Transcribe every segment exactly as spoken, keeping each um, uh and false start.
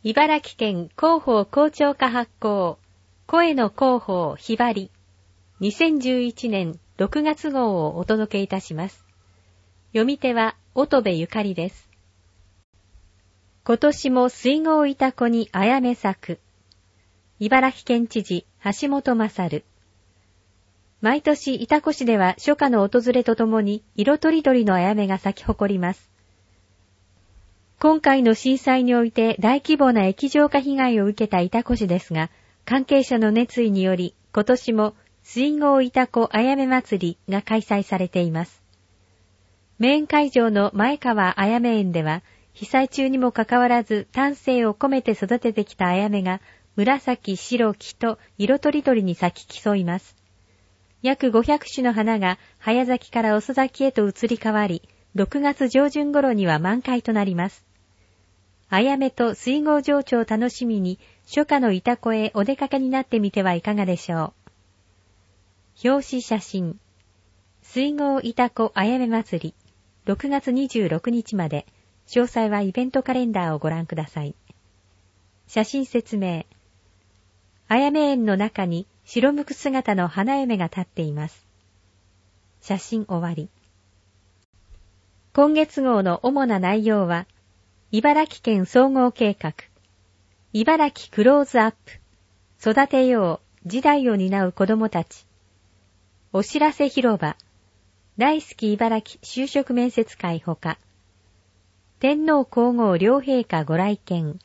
茨城県広報広聴課発行、声の広報ひばり、にせんじゅういちねんろくがつ号をお届けいたします。読み手は乙部ゆかりです。今年も水郷潮子にあやめ咲く。茨城県知事橋本勝。毎年潮子市では初夏の訪れとともに色とりどりのあやめが咲き誇ります。今回の震災において大規模な液状化被害を受けた潮子市ですが、関係者の熱意により今年も水郷潮子あやめ祭りが開催されています。メイン会場の前川あやめ園では、被災中にもかかわらず丹精を込めて育ててきたあやめが紫、白、黄と色とりどりに咲き競います。約ごひゃくしゅの花が早咲きから遅咲きへと移り変わり、ろくがつ上旬頃には満開となります。あやめと水郷情緒を楽しみに初夏の潮子へお出かけになってみてはいかがでしょう。表紙写真。水郷潮子あやめ祭り、ろくがつにじゅうろくにちまで。詳細はイベントカレンダーをご覧ください。写真説明。あやめ園の中に白むく姿の花嫁が立っています。写真終わり。今月号の主な内容は、茨城県総合計画、茨城クローズアップ、育てよう、時代を担う子どもたち、お知らせ広場、大好き茨城就職面接会ほか、天皇皇后両陛下ご来県。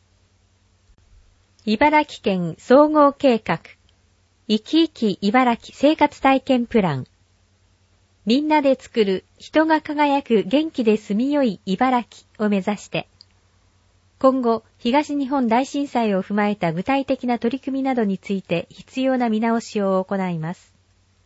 茨城県総合計画。生き生き茨城生活体験プラン。みんなで作る人が輝く元気で住みよい茨城を目指して、今後東日本大震災を踏まえた具体的な取り組みなどについて必要な見直しを行います。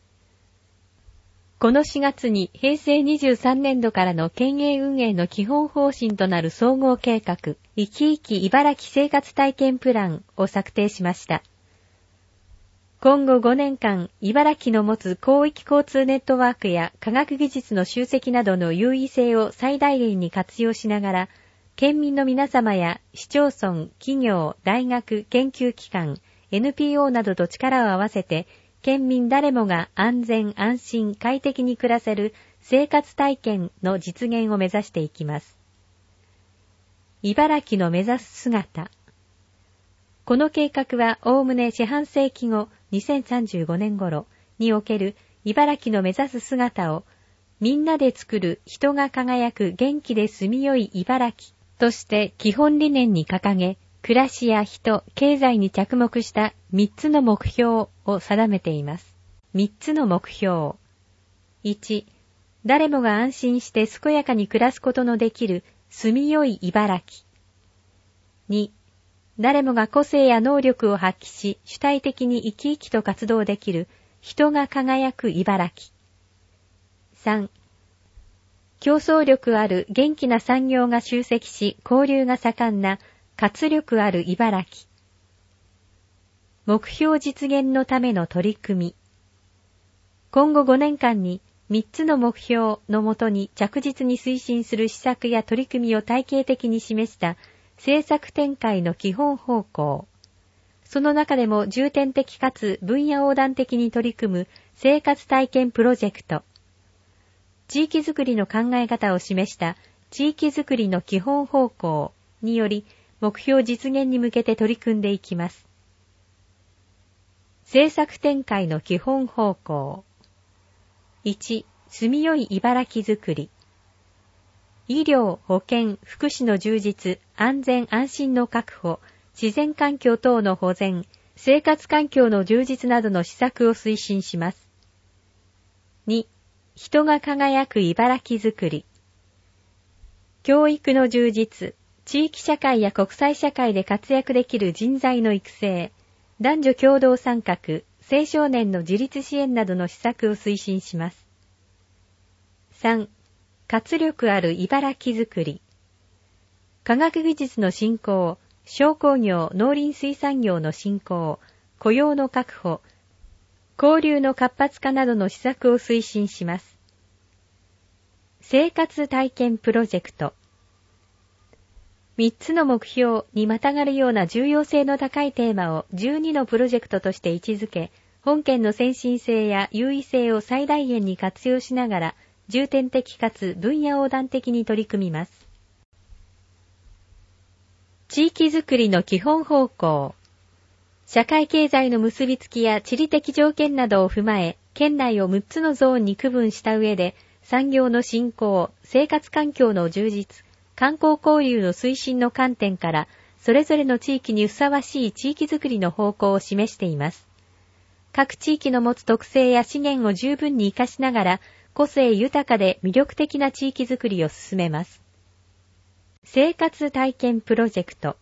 このしがつにへいせいにじゅうさんねんどからの県営運営の基本方針となる総合計画、生き生き茨城生活体験プランを策定しました。今後ごねんかん、茨城の持つ広域交通ネットワークや科学技術の集積などの優位性を最大限に活用しながら、県民の皆様や市町村、企業、大学、研究機関、エヌピーオー などと力を合わせて、県民誰もが安全安心快適に暮らせる生活体験の実現を目指していきます。茨城の目指す姿。この計画はおおむね四半世紀後にせんさんじゅうごねん頃における茨城の目指す姿をみんなで作る人が輝く元気で住みよい茨城として基本理念に掲げ、暮らしや人、経済に着目したみっつの目標を定めています。みっつの目標。いち、誰もが安心して健やかに暮らすことのできる住みよい茨城。に、誰もが個性や能力を発揮し主体的に生き生きと活動できる人が輝く茨城。さん、競争力ある元気な産業が集積し交流が盛んな活力ある茨城。目標実現のための取り組み。今後ごねんかんにみっつの目標のもとに着実に推進する施策や取り組みを体系的に示した政策展開の基本方向。その中でも重点的かつ分野横断的に取り組む生活体験プロジェクト。地域づくりの考え方を示した地域づくりの基本方向により目標実現に向けて取り組んでいきます。政策展開の基本方向。いち、住みよい茨城づくり。医療、保健、福祉の充実、安全安心の確保、自然環境等の保全、生活環境の充実などの施策を推進します。に、人が輝く茨城づくり。教育の充実、地域社会や国際社会で活躍できる人材の育成、男女共同参画、青少年の自立支援などの施策を推進します。さん、活力ある茨城づくり。科学技術の振興、商工業、農林水産業の振興、雇用の確保、交流の活発化などの施策を推進します。生活体験プロジェクト。 みっつの目標にまたがるような重要性の高いテーマをじゅうにのプロジェクトとして位置づけ、本件の先進性や優位性を最大限に活用しながら、重点的かつ分野横断的に取り組みます。地域づくりの基本方向。社会経済の結びつきや地理的条件などを踏まえ、県内をむっつのゾーンに区分した上で、産業の振興、生活環境の充実、観光交流の推進の観点から、それぞれの地域にふさわしい地域づくりの方向を示しています。各地域の持つ特性や資源を十分に活かしながら、個性豊かで魅力的な地域づくりを進めます。生活体験プロジェクト。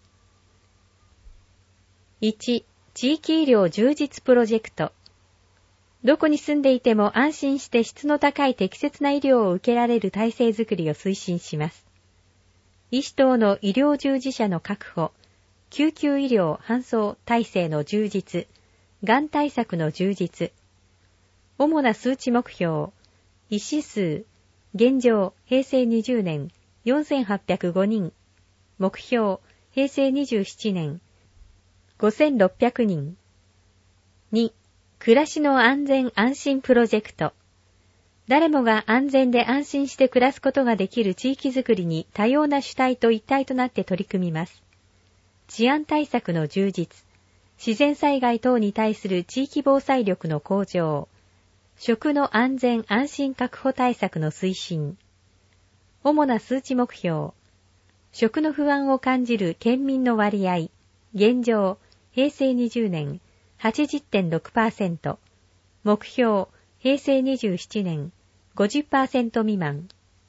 いち、地域医療充実プロジェクト。どこに住んでいても安心して質の高い適切な医療を受けられる体制づくりを推進します。医師等の医療従事者の確保、救急医療搬送体制の充実、がん対策の充実。主な数値目標、医師数、現状、平成にじゅうねん、よんせんはっぴゃくごにん。目標、平成にじゅうななねん、ごせんろっぴゃくにん。に、暮らしの安全安心プロジェクト。誰もが安全で安心して暮らすことができる地域づくりに多様な主体と一体となって取り組みます。治安対策の充実、自然災害等に対する地域防災力の向上、食の安全安心確保対策の推進。主な数値目標、食の不安を感じる県民の割合、現状、平成にじゅうねん、はちじゅってんろくパーセント、目標、平成にじゅうななねん、ごじゅっパーセント 未満。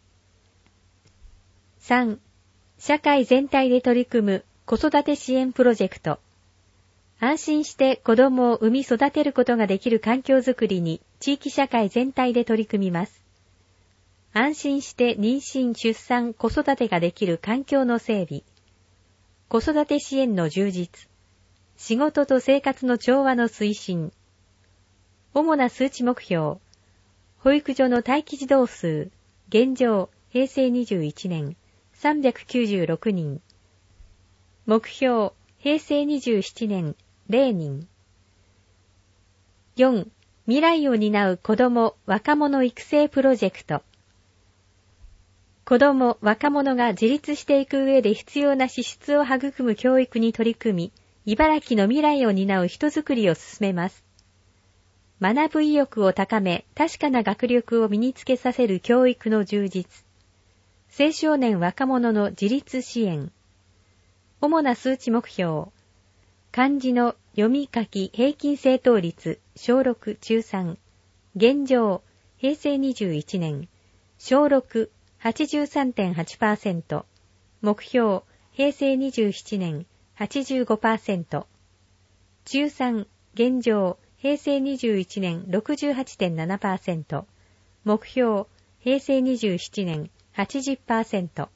さん、社会全体で取り組む子育て支援プロジェクト。安心して子供を産み育てることができる環境づくりに地域社会全体で取り組みます。安心して妊娠・出産・子育てができる環境の整備。子育て支援の充実。仕事と生活の調和の推進。主な数値目標。保育所の待機児童数。現状、平成にじゅういちねん、さんびゃくきゅうじゅうろくにん。目標、平成にじゅうななねん、ゼロにん。よん、未来を担う子ども・若者育成プロジェクト。子ども・若者が自立していく上で必要な資質を育む教育に取り組み、茨城の未来を担う人づくりを進めます。学ぶ意欲を高め、確かな学力を身につけさせる教育の充実。青少年若者の自立支援。主な数値目標。漢字の読み書き平均正答率、小ろく中さん。現状、平成にじゅういちねん。小ろく、はちじゅうさんてんはちパーセント。目標、平成にじゅうななねん、はちじゅうごパーセント。中さん、現状、平成にじゅういちねん ろくじゅうはちてんななパーセント。目標、平成にじゅうななねん はちじゅっパーセント。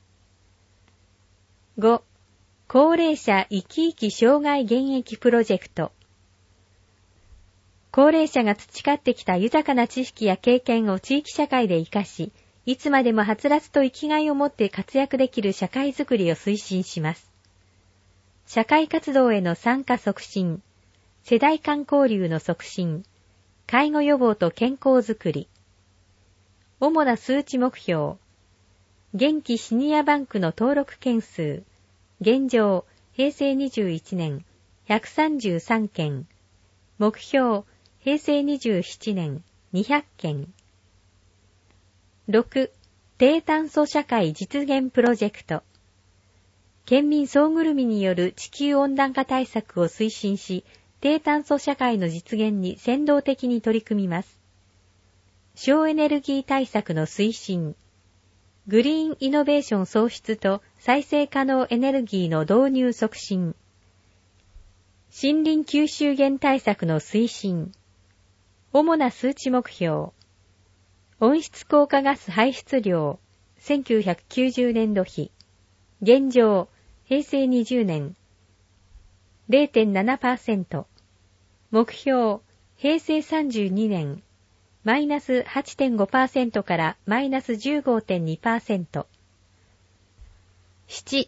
ご、高齢者生き生き障害現役プロジェクト。高齢者が培ってきた豊かな知識や経験を地域社会で活かし、いつまでもはつらつと生きがいを持って活躍できる社会づくりを推進します。社会活動への参加促進、世代間交流の促進、介護予防と健康づくり。主な数値目標。元気シニアバンクの登録件数。現状、平成にじゅういちねん、ひゃくさんじゅうさんけん。目標、平成にじゅうななねん、にひゃっけん。ろく、低炭素社会実現プロジェクト。県民総ぐるみによる地球温暖化対策を推進し、低炭素社会の実現に先導的に取り組みます。省エネルギー対策の推進。グリーンイノベーション創出と再生可能エネルギーの導入促進。森林吸収減対策の推進。主な数値目標。温室効果ガス排出量、せんきゅうひゃくきゅうじゅうねんど比。現状、平成にじゅうねん、ゼロてんななパーセント。目標、平成さんじゅうにねん、マイナス はちてんごパーセント からマイナス じゅうごてんにパーセント。なな、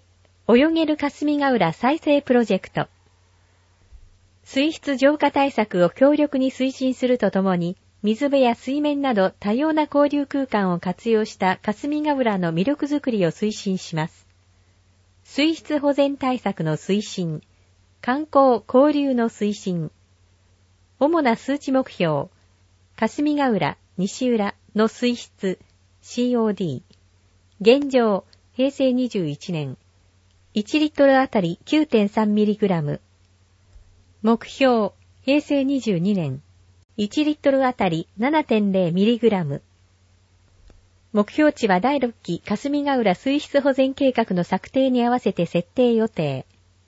泳げる霞ヶ浦再生プロジェクト。水質浄化対策を強力に推進するとともに、水辺や水面など多様な交流空間を活用した霞ヶ浦の魅力づくりを推進します。水質保全対策の推進、観光・交流の推進。主な数値目標、霞ヶ浦、西浦の水質 シーオーディー。現状、平成にじゅういちねん。いちリットルあたり きゅうてんさんミリグラム。目標、平成にじゅうにねん。いちリットルあたり ななてんゼロミリグラム。目標値はだいろっき霞ヶ浦水質保全計画の策定に合わせて設定予定。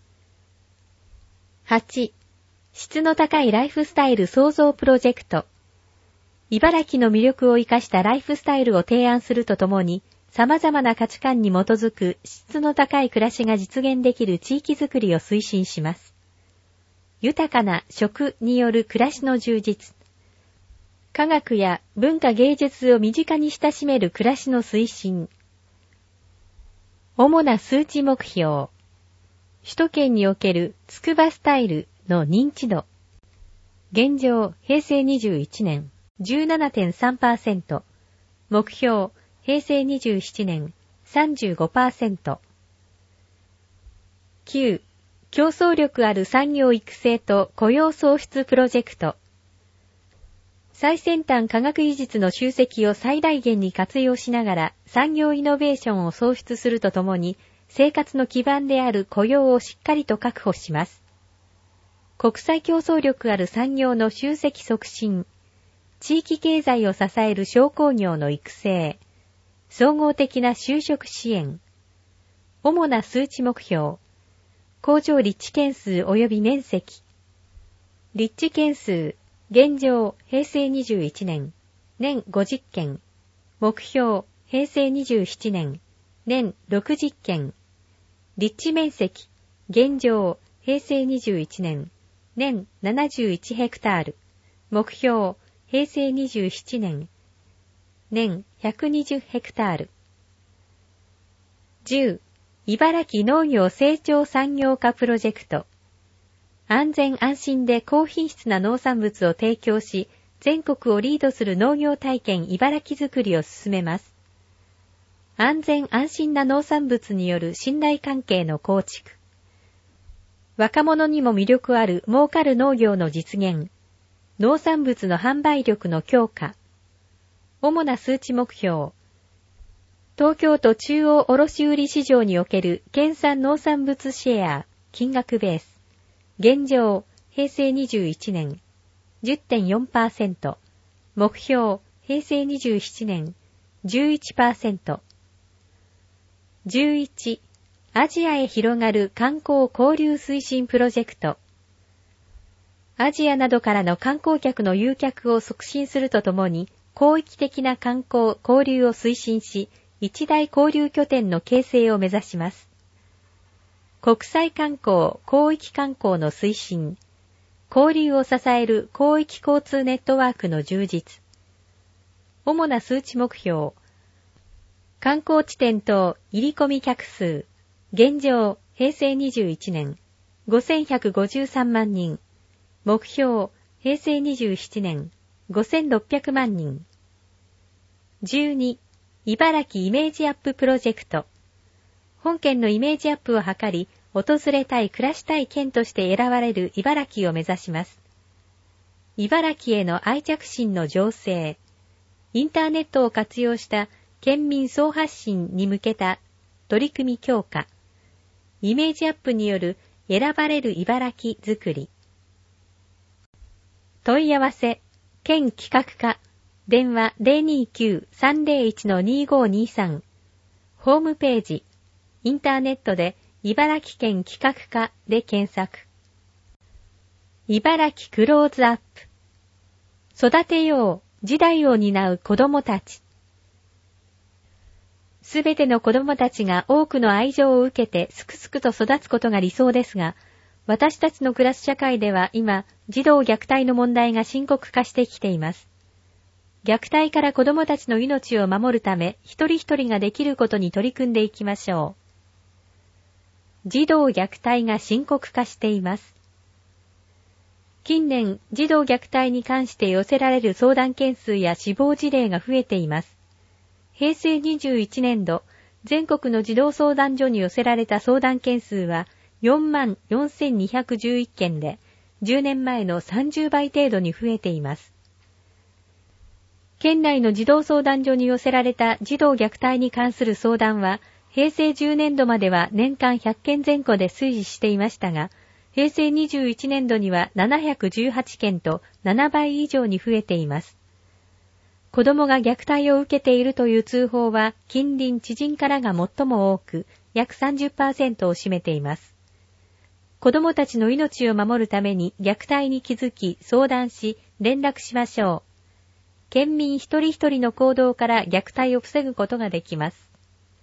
はち. 質の高いライフスタイル創造プロジェクト。茨城の魅力を生かしたライフスタイルを提案するとともに、様々な価値観に基づく質の高い暮らしが実現できる地域づくりを推進します。豊かな食による暮らしの充実。科学や文化芸術を身近に親しめる暮らしの推進。主な数値目標。首都圏におけるつくばスタイルの認知度。現状、平成にじゅういちねん、じゅうななてんさんパーセント。目標、平成にじゅうななねん、さんじゅうごパーセント。きゅう. 競争力ある産業育成と雇用創出プロジェクト。最先端科学技術の集積を最大限に活用しながら産業イノベーションを創出するとともに、生活の基盤である雇用をしっかりと確保します。国際競争力ある産業の集積促進、地域経済を支える商工業の育成、総合的な就職支援。主な数値目標。工場立地件数及び面積。立地件数、現状、平成にじゅういちねん、年ごじゅっけん。目標、平成にじゅうななねん、年ろくじゅっけん。立地面積、現状、平成にじゅういちねん、年ななじゅういちヘクタール。目標、平成にじゅうななねん、年ひゃくにじゅうヘクタール。じゅう. 茨城農業成長産業化プロジェクト。安全安心で高品質な農産物を提供し、全国をリードする農業体験茨城づくりを進めます。安全安心な農産物による信頼関係の構築。若者にも魅力ある儲かる農業の実現。農産物の販売力の強化。主な数値目標。東京都中央卸売市場における県産農産物シェア、金額ベース。現状、平成にじゅういちねん、じゅってんよんパーセント。目標、平成にじゅうななねん、じゅういちパーセント。じゅういち. アジアへ広がる観光交流推進プロジェクト。アジアなどからの観光客の誘客を促進するとともに、広域的な観光交流を推進し、一大交流拠点の形成を目指します。国際観光、広域観光の推進。交流を支える広域交通ネットワークの充実。主な数値目標。観光地点等入り込み客数。現状、平成にじゅういちねん、ごせんひゃくごじゅうさんまんにん。目標、平成にじゅうななねん、ごせんろっぴゃくまんにん。じゅうに. 茨城イメージアッププロジェクト。本県のイメージアップを図り、訪れたい暮らしたい県として選ばれる茨城を目指します。茨城への愛着心の醸成。インターネットを活用した県民総発信に向けた取り組み強化。イメージアップによる選ばれる茨城づくり。問い合わせ、県企画課。電話 ゼロにきゅう さんゼロいち にごにさん。ホームページ。インターネットで茨城県企画課で検索。茨城クローズアップ。育てよう、時代を担う子供たち。すべての子供たちが多くの愛情を受けてすくすくと育つことが理想ですが、私たちの暮らす社会では今、児童虐待の問題が深刻化してきています。虐待から子供たちの命を守るため、一人一人ができることに取り組んでいきましょう。 児童虐待が深刻化しています。近年、児童虐待に関して寄せられる相談件数や死亡事例が増えています。へいせいにじゅういちねんど、全国の児童相談所に寄せられた相談件数はよんまんよんせんにひゃくじゅういっけんで、じゅうねんまえのさんじゅうばい程度に増えています。県内の児童相談所に寄せられた児童虐待に関する相談は、へいせいじゅうねんどまでは年間ひゃっけんぜん後で推移していましたが、へいせいにじゅういちねんどにはななひゃくじゅうはちけんとななばい以上に増えています。子供が虐待を受けているという通報は近隣知人からが最も多く、約 さんじゅっパーセント を占めています。子供たちの命を守るために虐待に気づき、相談し、連絡しましょう。県民一人一人の行動から虐待を防ぐことができます。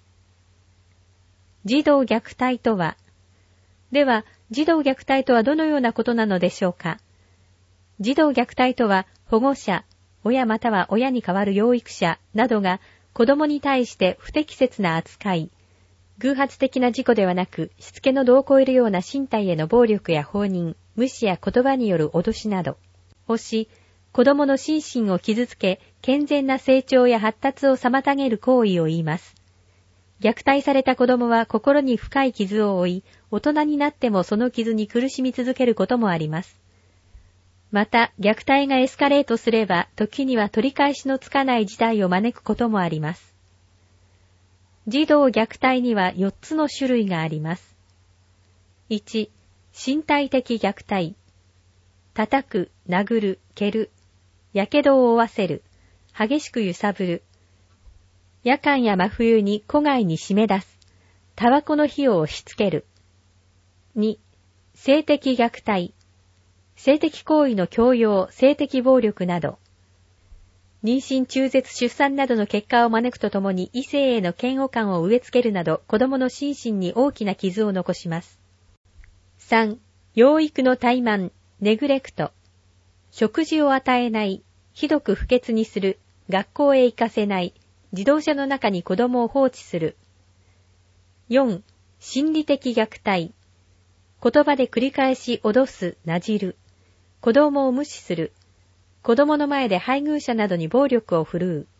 児童虐待とは、では、児童虐待とはどのようなことなのでしょうか。児童虐待とは、保護者、親または親に代わる養育者などが子供に対して不適切な扱い、偶発的な事故ではなく、しつけの度を超えるような身体への暴力や放任、無視や言葉による脅しなどをし、子供の心身を傷つけ、健全な成長や発達を妨げる行為を言います。虐待された子供は心に深い傷を負い、大人になってもその傷に苦しみ続けることもあります。また、虐待がエスカレートすれば、時には取り返しのつかない事態を招くこともあります。児童虐待にはよっつの種類があります。いち、身体的虐待。叩く、殴る、蹴る、やけどを負わせる、激しく揺さぶる。夜間や真冬に戸外に締め出す。タバコの火を押し付ける。に、性的虐待。性的行為の強要、性的暴力など。妊娠、中絶、出産などの結果を招くとともに異性への嫌悪感を植え付けるなど子供の心身に大きな傷を残します。さん、養育の怠慢、ネグレクト。食事を与えない、ひどく不潔にする、学校へ行かせない、自動車の中に子供を放置する。よん、心理的虐待。言葉で繰り返し脅す、なじる。子供を無視する。子供の前で配偶者などに暴力を振るう。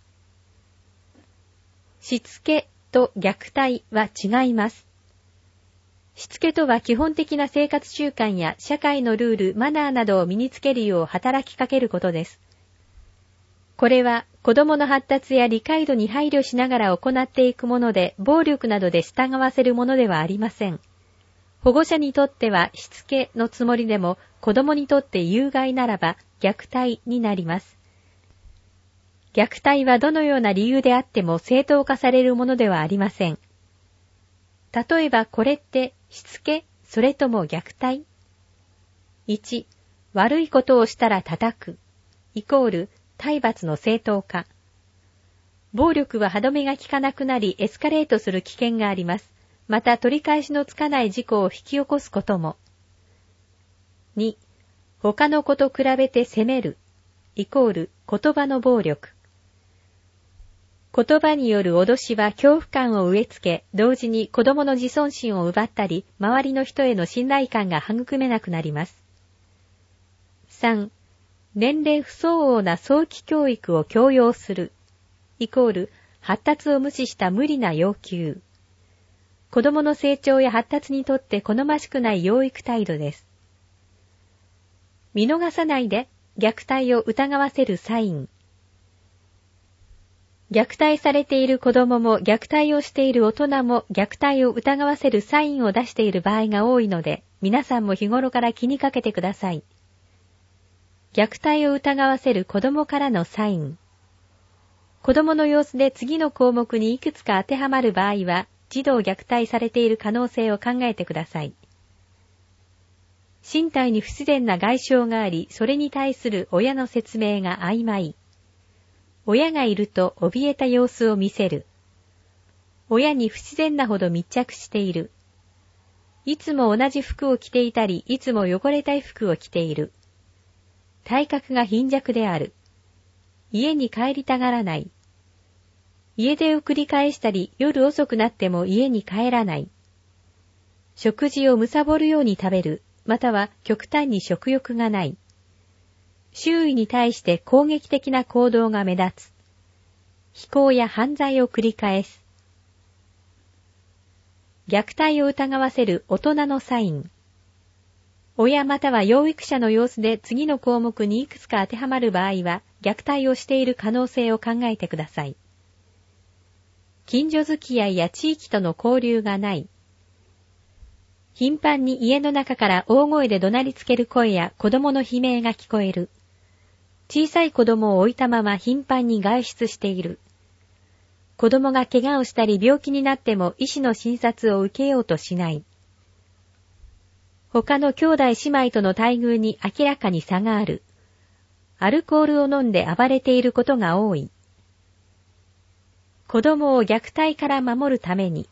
しつけと虐待は違います。しつけとは基本的な生活習慣や社会のルール、マナーなどを身につけるよう働きかけることです。これは子供の発達や理解度に配慮しながら行っていくもので、暴力などで従わせるものではありません。保護者にとってはしつけのつもりでも、子供にとって有害ならば虐待になります。虐待はどのような理由であっても正当化されるものではありません。例えばこれってしつけ、それとも虐待？ いち. 悪いことをしたら叩く、イコール体罰の正当化。暴力は歯止めが効かなくなりエスカレートする危険があります。また取り返しのつかない事故を引き起こすことも。に. 他の子と比べて責める、イコール言葉の暴力。言葉による脅しは恐怖感を植え付け、同時に子供の自尊心を奪ったり、周りの人への信頼感が育めなくなります。さん. 年齢不相応な早期教育を強要する、イコール発達を無視した無理な要求。子供の成長や発達にとって好ましくない養育態度です。見逃さないで虐待を疑わせるサイン。虐待されている子供も虐待をしている大人も虐待を疑わせるサインを出している場合が多いので、皆さんも日頃から気にかけてください。虐待を疑わせる子供からのサイン。子供の様子で次の項目にいくつか当てはまる場合は、児童虐待されている可能性を考えてください。身体に不自然な外傷があり、それに対する親の説明が曖昧。親がいると怯えた様子を見せる。親に不自然なほど密着している。いつも同じ服を着ていたり、いつも汚れた服を着ている。体格が貧弱である。家に帰りたがらない。家出を繰り返したり、夜遅くなっても家に帰らない。 食事を貪るように食べる、または極端に食欲がない。周囲に対して攻撃的な行動が目立つ。非行や犯罪を繰り返す。虐待を疑わせる大人のサイン。親または養育者の様子で次の項目にいくつか当てはまる場合は、虐待をしている可能性を考えてください。近所付き合いや地域との交流がない。頻繁に家の中から大声で怒鳴りつける声や子供の悲鳴が聞こえる。小さい子供を置いたまま頻繁に外出している。子供が怪我をしたり病気になっても医師の診察を受けようとしない。他の兄弟姉妹との待遇に明らかに差がある。アルコールを飲んで暴れていることが多い。子供を虐待から守るために。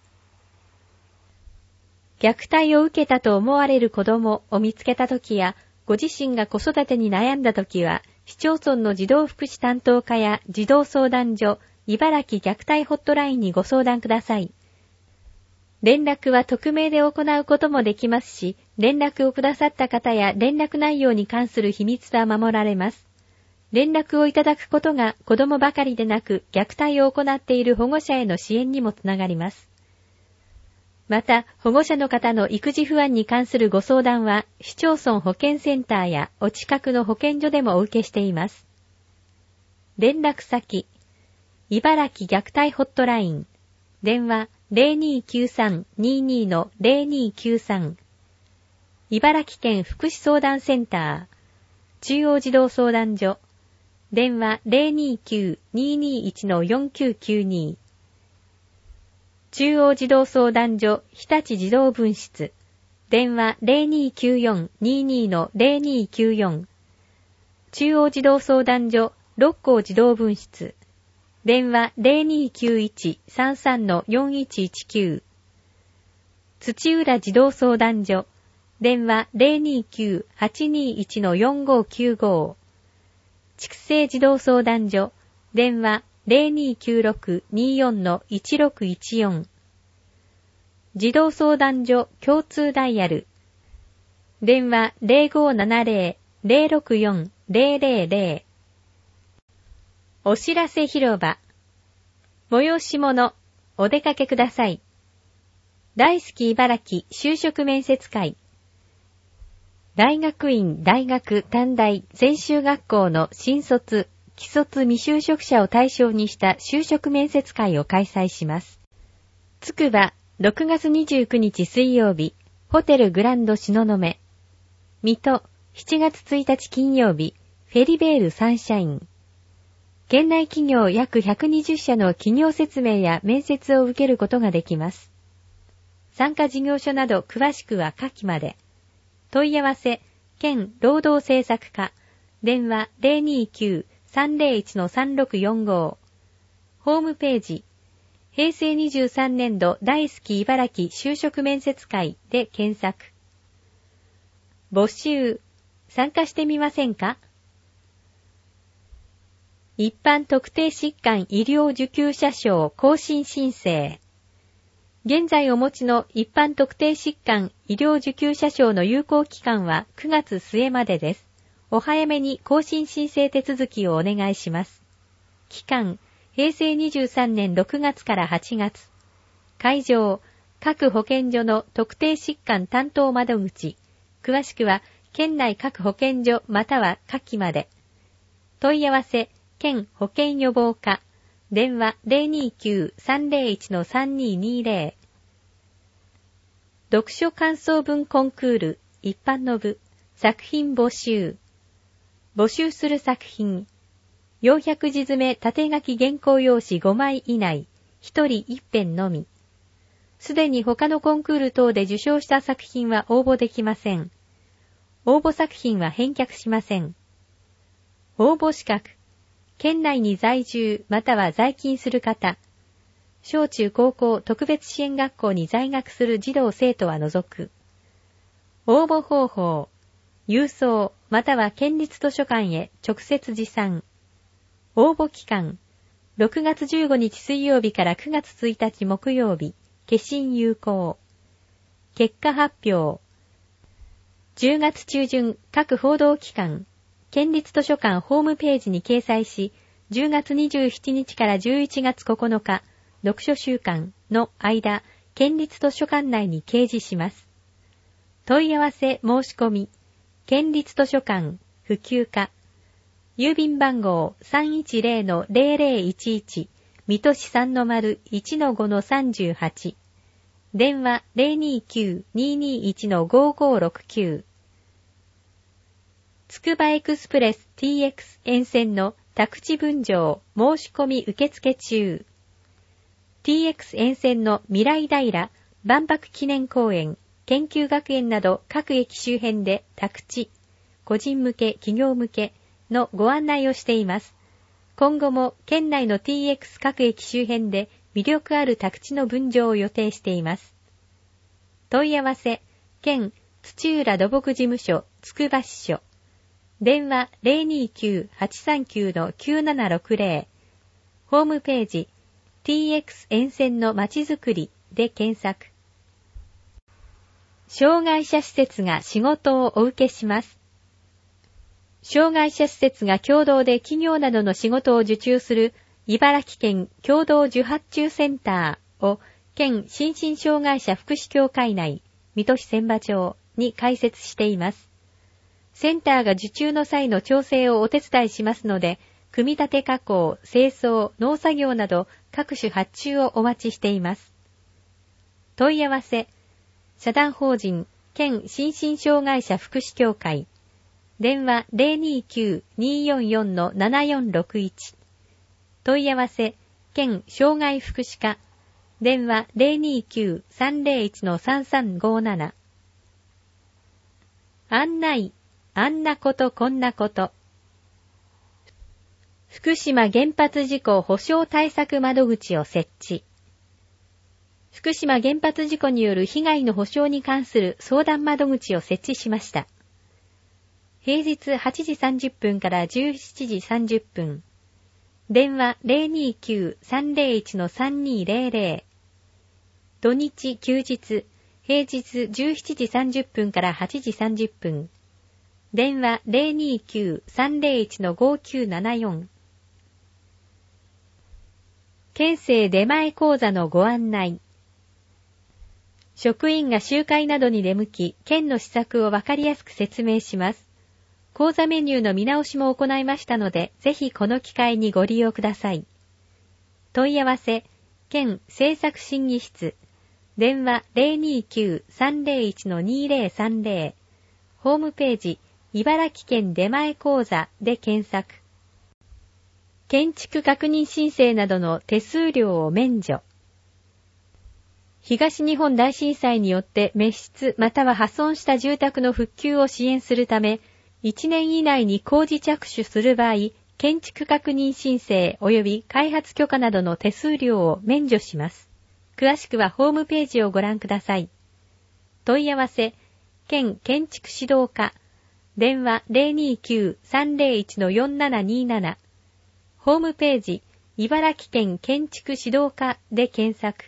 虐待を受けたと思われる子供を見つけたときや、ご自身が子育てに悩んだときは、市町村の児童福祉担当課や児童相談所、茨城虐待ホットラインにご相談ください。連絡は匿名で行うこともできますし、連絡をくださった方や連絡内容に関する秘密は守られます。連絡をいただくことが子供ばかりでなく虐待を行っている保護者への支援にもつながります。また、保護者の方の育児不安に関するご相談は、市町村保健センターやお近くの保健所でもお受けしています。連絡先、茨城虐待ホットライン、電話 ゼロにーきゅうさん にーにー の ゼロにーきゅうさん、茨城県福祉相談センター、中央児童相談所、電話 ゼロにーきゅう にーにーいち の よんきゅうきゅうに、中央児童相談所日立児童分室、電話 ゼロにーきゅうよん にーにー の ゼロにーきゅうよん、中央児童相談所六甲児童分室、電話 ゼロにーきゅういち さんさん の よんいちいちきゅう、土浦児童相談所、電話 ゼロにーきゅう はちにーいち の よんごきゅうご、筑西児童相談所、電話ゼロにーきゅうろく にーよん の いちろくいちよん、児童相談所共通ダイヤル、電話ゼロごーななゼロ ゼロろくよん ゼロゼロゼロ、お知らせ広場、催し物、お出かけください。大好き茨城就職面接会。大学院、大学、短大、専修学校の新卒、既卒未就職者を対象にした就職面接会を開催します。つくば、ろくがつにじゅうくにち水曜日、ホテルグランド東雲。水戸、しちがつついたち金曜日、フェリベールサンシャイン。県内企業約ひゃくにじゅっしゃの企業説明や面接を受けることができます。参加事業所など詳しくは下記まで。問い合わせ、県労働政策課、電話 ゼロにーきゅう さんゼロいち の さんろくよんご、ホームページ、へいせいにじゅうさんねんど大好き茨城就職面接会で検索。募集、参加してみませんか？一般特定疾患医療受給者証更新申請。現在お持ちの一般特定疾患医療受給者証の有効期間はくがつすえまでです。お早めに更新申請手続きをお願いします。期間、へいせいにじゅうさんねんろくがつからはちがつ。会場、各保健所の特定疾患担当窓口。詳しくは、県内各保健所または下記まで。問い合わせ、県保健予防課。電話 ゼロにーきゅう さんゼロいち の さんにーにーゼロ。読書感想文コンクール一般の部作品募集。募集する作品。よんひゃくじ詰め縦書き原稿用紙ごまい以内、ひとりいっぺんのみ。すでに他のコンクール等で受賞した作品は応募できません。応募作品は返却しません。応募資格。県内に在住または在勤する方、小中高校特別支援学校に在学する児童生徒は除く。応募方法、郵送または県立図書館へ直接持参。応募期間、ろくがつじゅうごにち水曜日からくがつついたち木曜日、消印有効。 結果発表。じゅうがつ中旬、各報道機関、県立図書館ホームページに掲載し、じゅうがつにじゅうしちにちからじゅういちがつここのか、読書週間の間、県立図書館内に掲示します。問い合わせ申し込み、県立図書館普及課、郵便番号 さんいちゼロのゼロゼロいちいち、水戸市 さんの丸 いちのごのさんじゅうはち、電話 ゼロにきゅう にーにーいちのごーごーろくきゅう。つくばエクスプレス ティーエックス 沿線の宅地分譲申し込み受付中。ティーエックス 沿線の未来平、万博記念公園、研究学園など各駅周辺で宅地、個人向け、企業向けのご案内をしています。今後も県内の ティーエックス 各駅周辺で魅力ある宅地の分譲を予定しています。問い合わせ、県土浦土木事務所つくば支所。電話 ゼロにきゅう はちさんきゅう のきゅうななろくゼロ。ホームページ、ティーエックス 沿線のまちづくりで検索。障害者施設が仕事をお受けします。障害者施設が共同で企業などの仕事を受注する茨城県共同受発注センターを県心身障害者福祉協会内、水戸市千葉町に開設しています。センターが受注の際の調整をお手伝いしますので、組み立て加工、清掃、農作業など各種発注をお待ちしています。問い合わせ、社団法人県心身障害者福祉協会、電話 ゼロにきゅう にーよんよん のななよんろくいち。問い合わせ、県障害福祉課、電話 ゼロにきゅう さんゼロいち のさんさんごなな。案内、あんなことこんなこと。福島原発事故保障対策窓口を設置。福島原発事故による被害の保障に関する相談窓口を設置しました。平日はちじさんじゅっぷんからじゅうしちじさんじゅっぷん。電話 ゼロにきゅう さんゼロいち のさんにゼロゼロ。土日休日、平日じゅうしちじさんじゅっぷんからはちじさんじゅっぷん。電話 ゼロにきゅう さんゼロいち のごきゅうななよん。県政出前講座のご案内。職員が集会などに出向き、県の施策をわかりやすく説明します。講座メニューの見直しも行いましたので、ぜひこの機会にご利用ください。問い合わせ、県政策審議室、電話 ゼロにきゅう さんゼロいち のにゼロさんゼロ。ホームページ、茨城県出前講座で検索。建築確認申請などの手数料を免除。東日本大震災によって滅失または破損した住宅の復旧を支援するため、いちねん以内に工事着手する場合、建築確認申請及び開発許可などの手数料を免除します。詳しくはホームページをご覧ください。問い合わせ、県建築指導課、電話 ゼロにきゅう さんゼロいち のよんななになな。ホームページ、茨城県建築指導課で検索。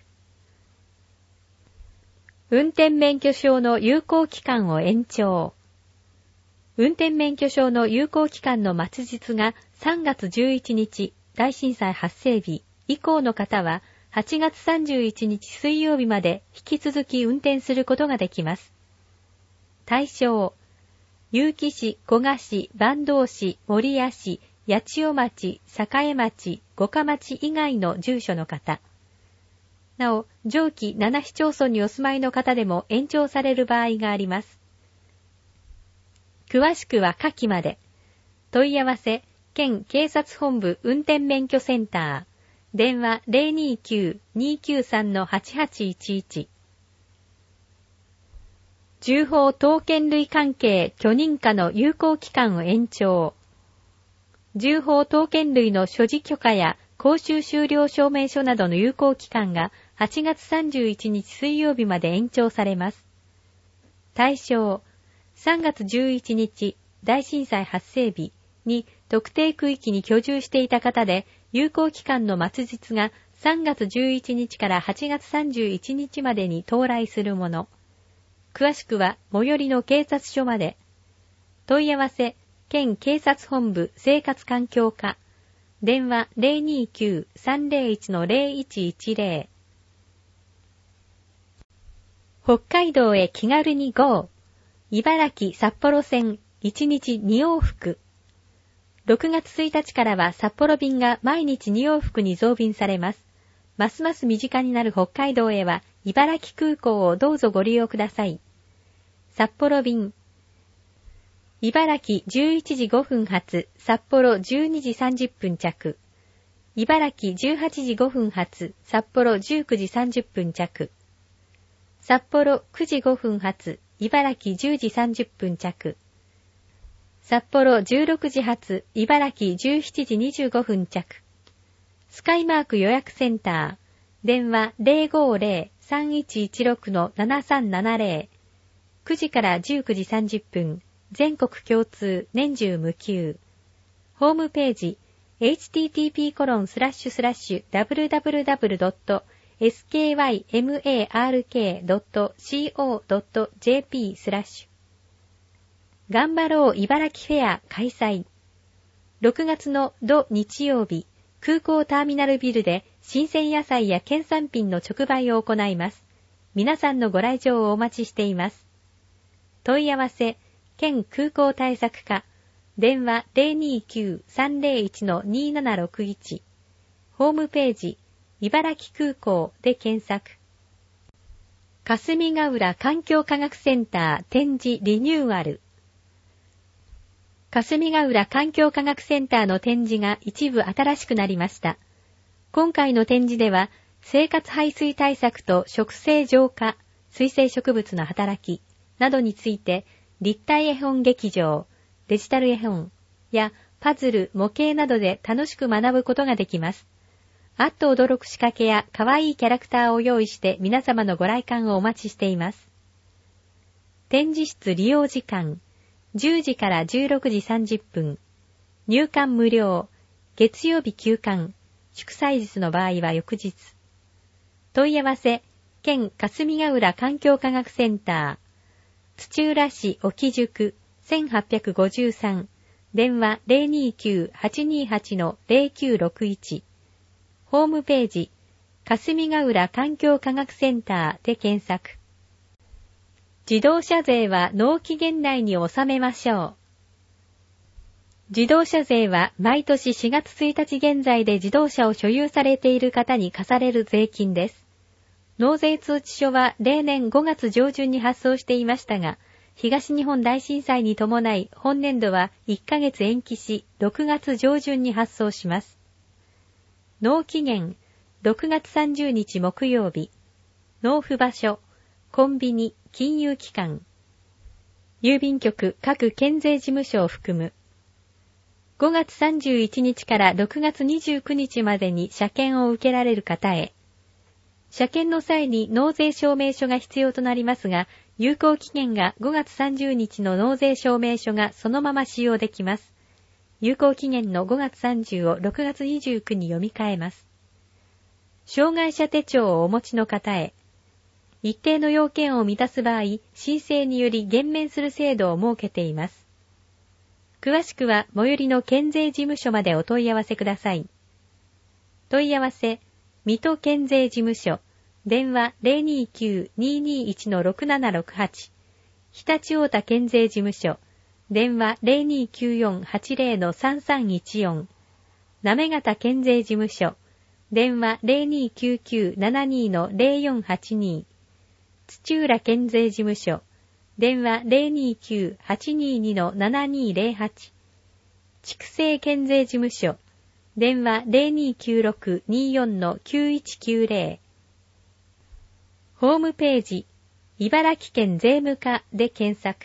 運転免許証の有効期間を延長。運転免許証の有効期間の末日がさんがつじゅういちにち、大震災発生日以降の方ははちがつさんじゅういちにち水曜日まで引き続き運転することができます。対象、結城市、古河市、坂東市、守谷市、八千代町、栄町、五霞町以外の住所の方。なお、上記なな市町村にお住まいの方でも延長される場合があります。詳しくは下記まで。問い合わせ、県警察本部運転免許センター。電話 ゼロにきゅう にーきゅうさん のはちはちいちいち。住法当権類関係許認可の有効期間を延長。住法当権類の所持許可や講習修了証明書などの有効期間がはちがつさんじゅういちにち水曜日まで延長されます。対象、さんがつじゅういちにち大震災発生日に特定区域に居住していた方で、有効期間の末日がさんがつじゅういちにちからはちがつさんじゅういちにちまでに到来するもの。 詳しくは最寄りの警察署まで。問い合わせ、県警察本部生活環境課。電話 ゼロにきゅう さんゼロいち ゼロいちいちゼロ。北海道へ気軽に ゴー。茨城札幌線いちにちに往復。ろくがつついたちからは札幌便が毎日に往復に増便されます。ますます身近になる北海道へは茨城空港をどうぞご利用ください。札幌便。茨城じゅういちじごふん発、札幌じゅうにじさんじゅっぷん着。茨城じゅうはちじごふん発、札幌じゅうくじさんじゅっぷん着。札幌くじごふん発、茨城じゅうじさんじゅっぷん着。札幌じゅうろくじ発、茨城じゅうしちじにじゅうごふん着。スカイマーク予約センター。電話 ゼロごゼロ さんいちいちろく ななさんななゼロ。くじからじゅうくじさんじゅっぷん。全国共通、年中無休。ホームページ、エイチティーティーピーコロンスラッシュスラッシュダブリューダブリューダブリュードットエスケーワイエムエーアールケードットシーオードットジェーピー スラッシュ。頑張ろう茨城フェア開催。ろくがつの土日曜日、空港ターミナルビルで新鮮野菜や県産品の直売を行います。皆さんのご来場をお待ちしています。問い合わせ、県空港対策課、電話 ゼロにきゅう さんゼロいち にななろくいち、ホームページ、茨城空港で検索。霞ヶ浦環境科学センター展示リニューアル。霞ヶ浦環境科学センターの展示が一部新しくなりました。今回の展示では、生活排水対策と植生浄化、水生植物の働きなどについて、立体絵本劇場、デジタル絵本やパズル、模型などで楽しく学ぶことができます。あっと驚く仕掛けや可愛いキャラクターを用意して皆様のご来館をお待ちしています。展示室利用時間、じゅうじからじゅうろくじさんじゅっぷん。入館無料、月曜日休館、祝祭日の場合は翌日。問い合わせ、県霞ヶ浦環境科学センター。土浦市沖宿せんはっぴゃくごじゅうさん、電話 ゼロにきゅう はちにはち ゼロきゅうろくいち、ホームページ、霞ヶ浦環境科学センターで検索。自動車税は納期限内に納めましょう。自動車税は毎年しがつついたち現在で自動車を所有されている方に課される税金です。納税通知書は例年ごがつ上旬に発送していましたが、東日本大震災に伴い本年度はいっかげつ延期し、ろくがつ上旬に発送します。納期限、ろくがつさんじゅうにち木曜日。納付場所、コンビニ、金融機関。郵便局各県税事務所を含む。ごがつさんじゅういちにちからろくがつにじゅうくにちまでに車検を受けられる方へ。車検の際に納税証明書が必要となりますが、有効期限がごがつさんじゅうにちの納税証明書がそのまま使用できます。有効期限のごがつさんじゅうをろくがつにじゅうくに読み替えます。障害者手帳をお持ちの方へ。一定の要件を満たす場合、申請により減免する制度を設けています。詳しくは最寄りの県税事務所までお問い合わせください。問い合わせ、水戸県税事務所、電話 ゼロにきゅう ににいち ろくななろくはち、常陸太田県税事務所、電話 ゼロにきゅうよんはちゼロ さんさんいちよん、行方県税事務所、電話 ゼロにきゅうきゅうななにゼロよんはちに、土浦県税事務所、電話 ゼロにきゅうはちににななにゼロはち、筑西県税事務所、電話 ゼロにきゅうろくによんきゅういちきゅうゼロ、ホームページ、茨城県税務課で検索。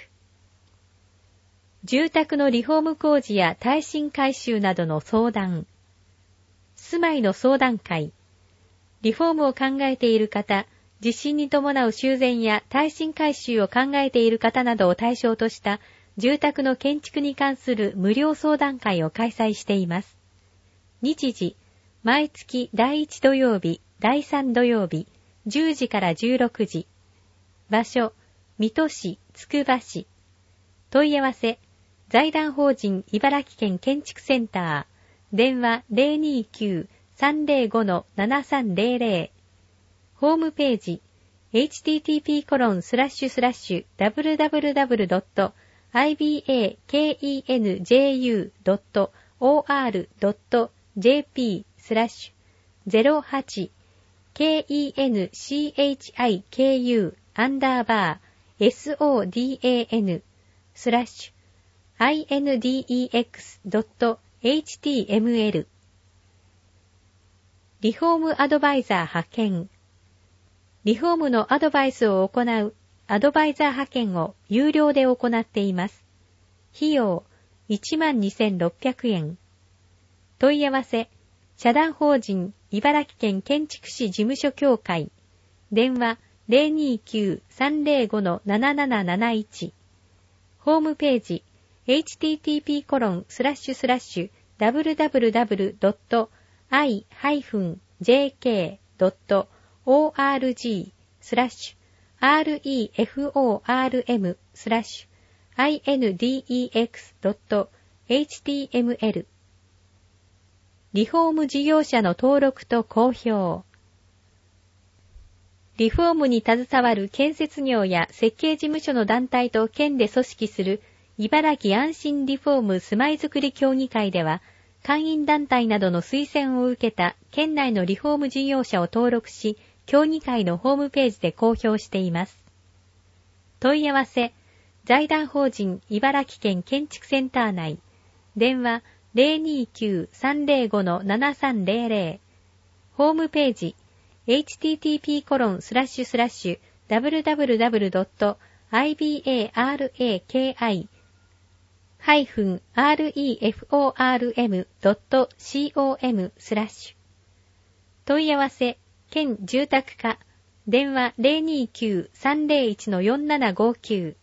住宅のリフォーム工事や耐震改修などの相談。住まいの相談会。リフォームを考えている方、地震に伴う修繕や耐震改修を考えている方などを対象とした住宅の建築に関する無料相談会を開催しています。日時、毎月だいいち土曜日、だいさん土曜日、じゅうじからじゅうろくじ。場所、 水戸市、つくば市。問い合わせ、財団法人茨城県建築センター、電話 ゼロにきゅう さんゼロご ななさんゼロゼロ。ホームページ、エイチティーティーピーコロンスラッシュスラッシュダブリュダブリュダブリュドットアイビーエーケーイーエヌジェーユードットオーアールドットジェーピースラッシュゼロはちケーイーエヌシーエイチアイケーユーアンダーバーエスオーディーエーエヌスラッシュアイエヌディーイーエックスドットエイチティーエムエル リフォームアドバイザー派遣。リフォームのアドバイスを行うアドバイザー派遣を有料で行っています。費用 いちまんにせんろっぴゃくえん。問い合わせ、社団法人茨城県建築士事務所協会。電話 ゼロにきゅう さんゼロご なななななないち。ホームページ、エイチティーティーピーコロンスラッシュスラッシュダブリュダブリュダブリュドットアイハイフンジェーケードットオーアールジー スラッシュ アールイーエフオーアールエム スラッシュ アイエヌディーイーエックスドットエイチティーエムエル リフォーム事業者の登録と公表。リフォームに携わる建設業や設計事務所の団体と県で組織する茨城安心リフォーム住まいづくり協議会では、会員団体などの推薦を受けた県内のリフォーム事業者を登録し、協議会のホームページで公表しています。問い合わせ、財団法人茨城県建築センター内、電話 ゼロにきゅう さんゼロご ななさんゼロゼロ。ホームページ、エイチティーティーピーコロンスラッシュスラッシュダブリュダブリュダブリュドットアイビーエーアールエーケーアイハイフンアールイーエフオーアールエムドットコムスラッシュ。問い合わせ、県住宅課、電話 ゼロにきゅう さんゼロいち よんななごきゅう。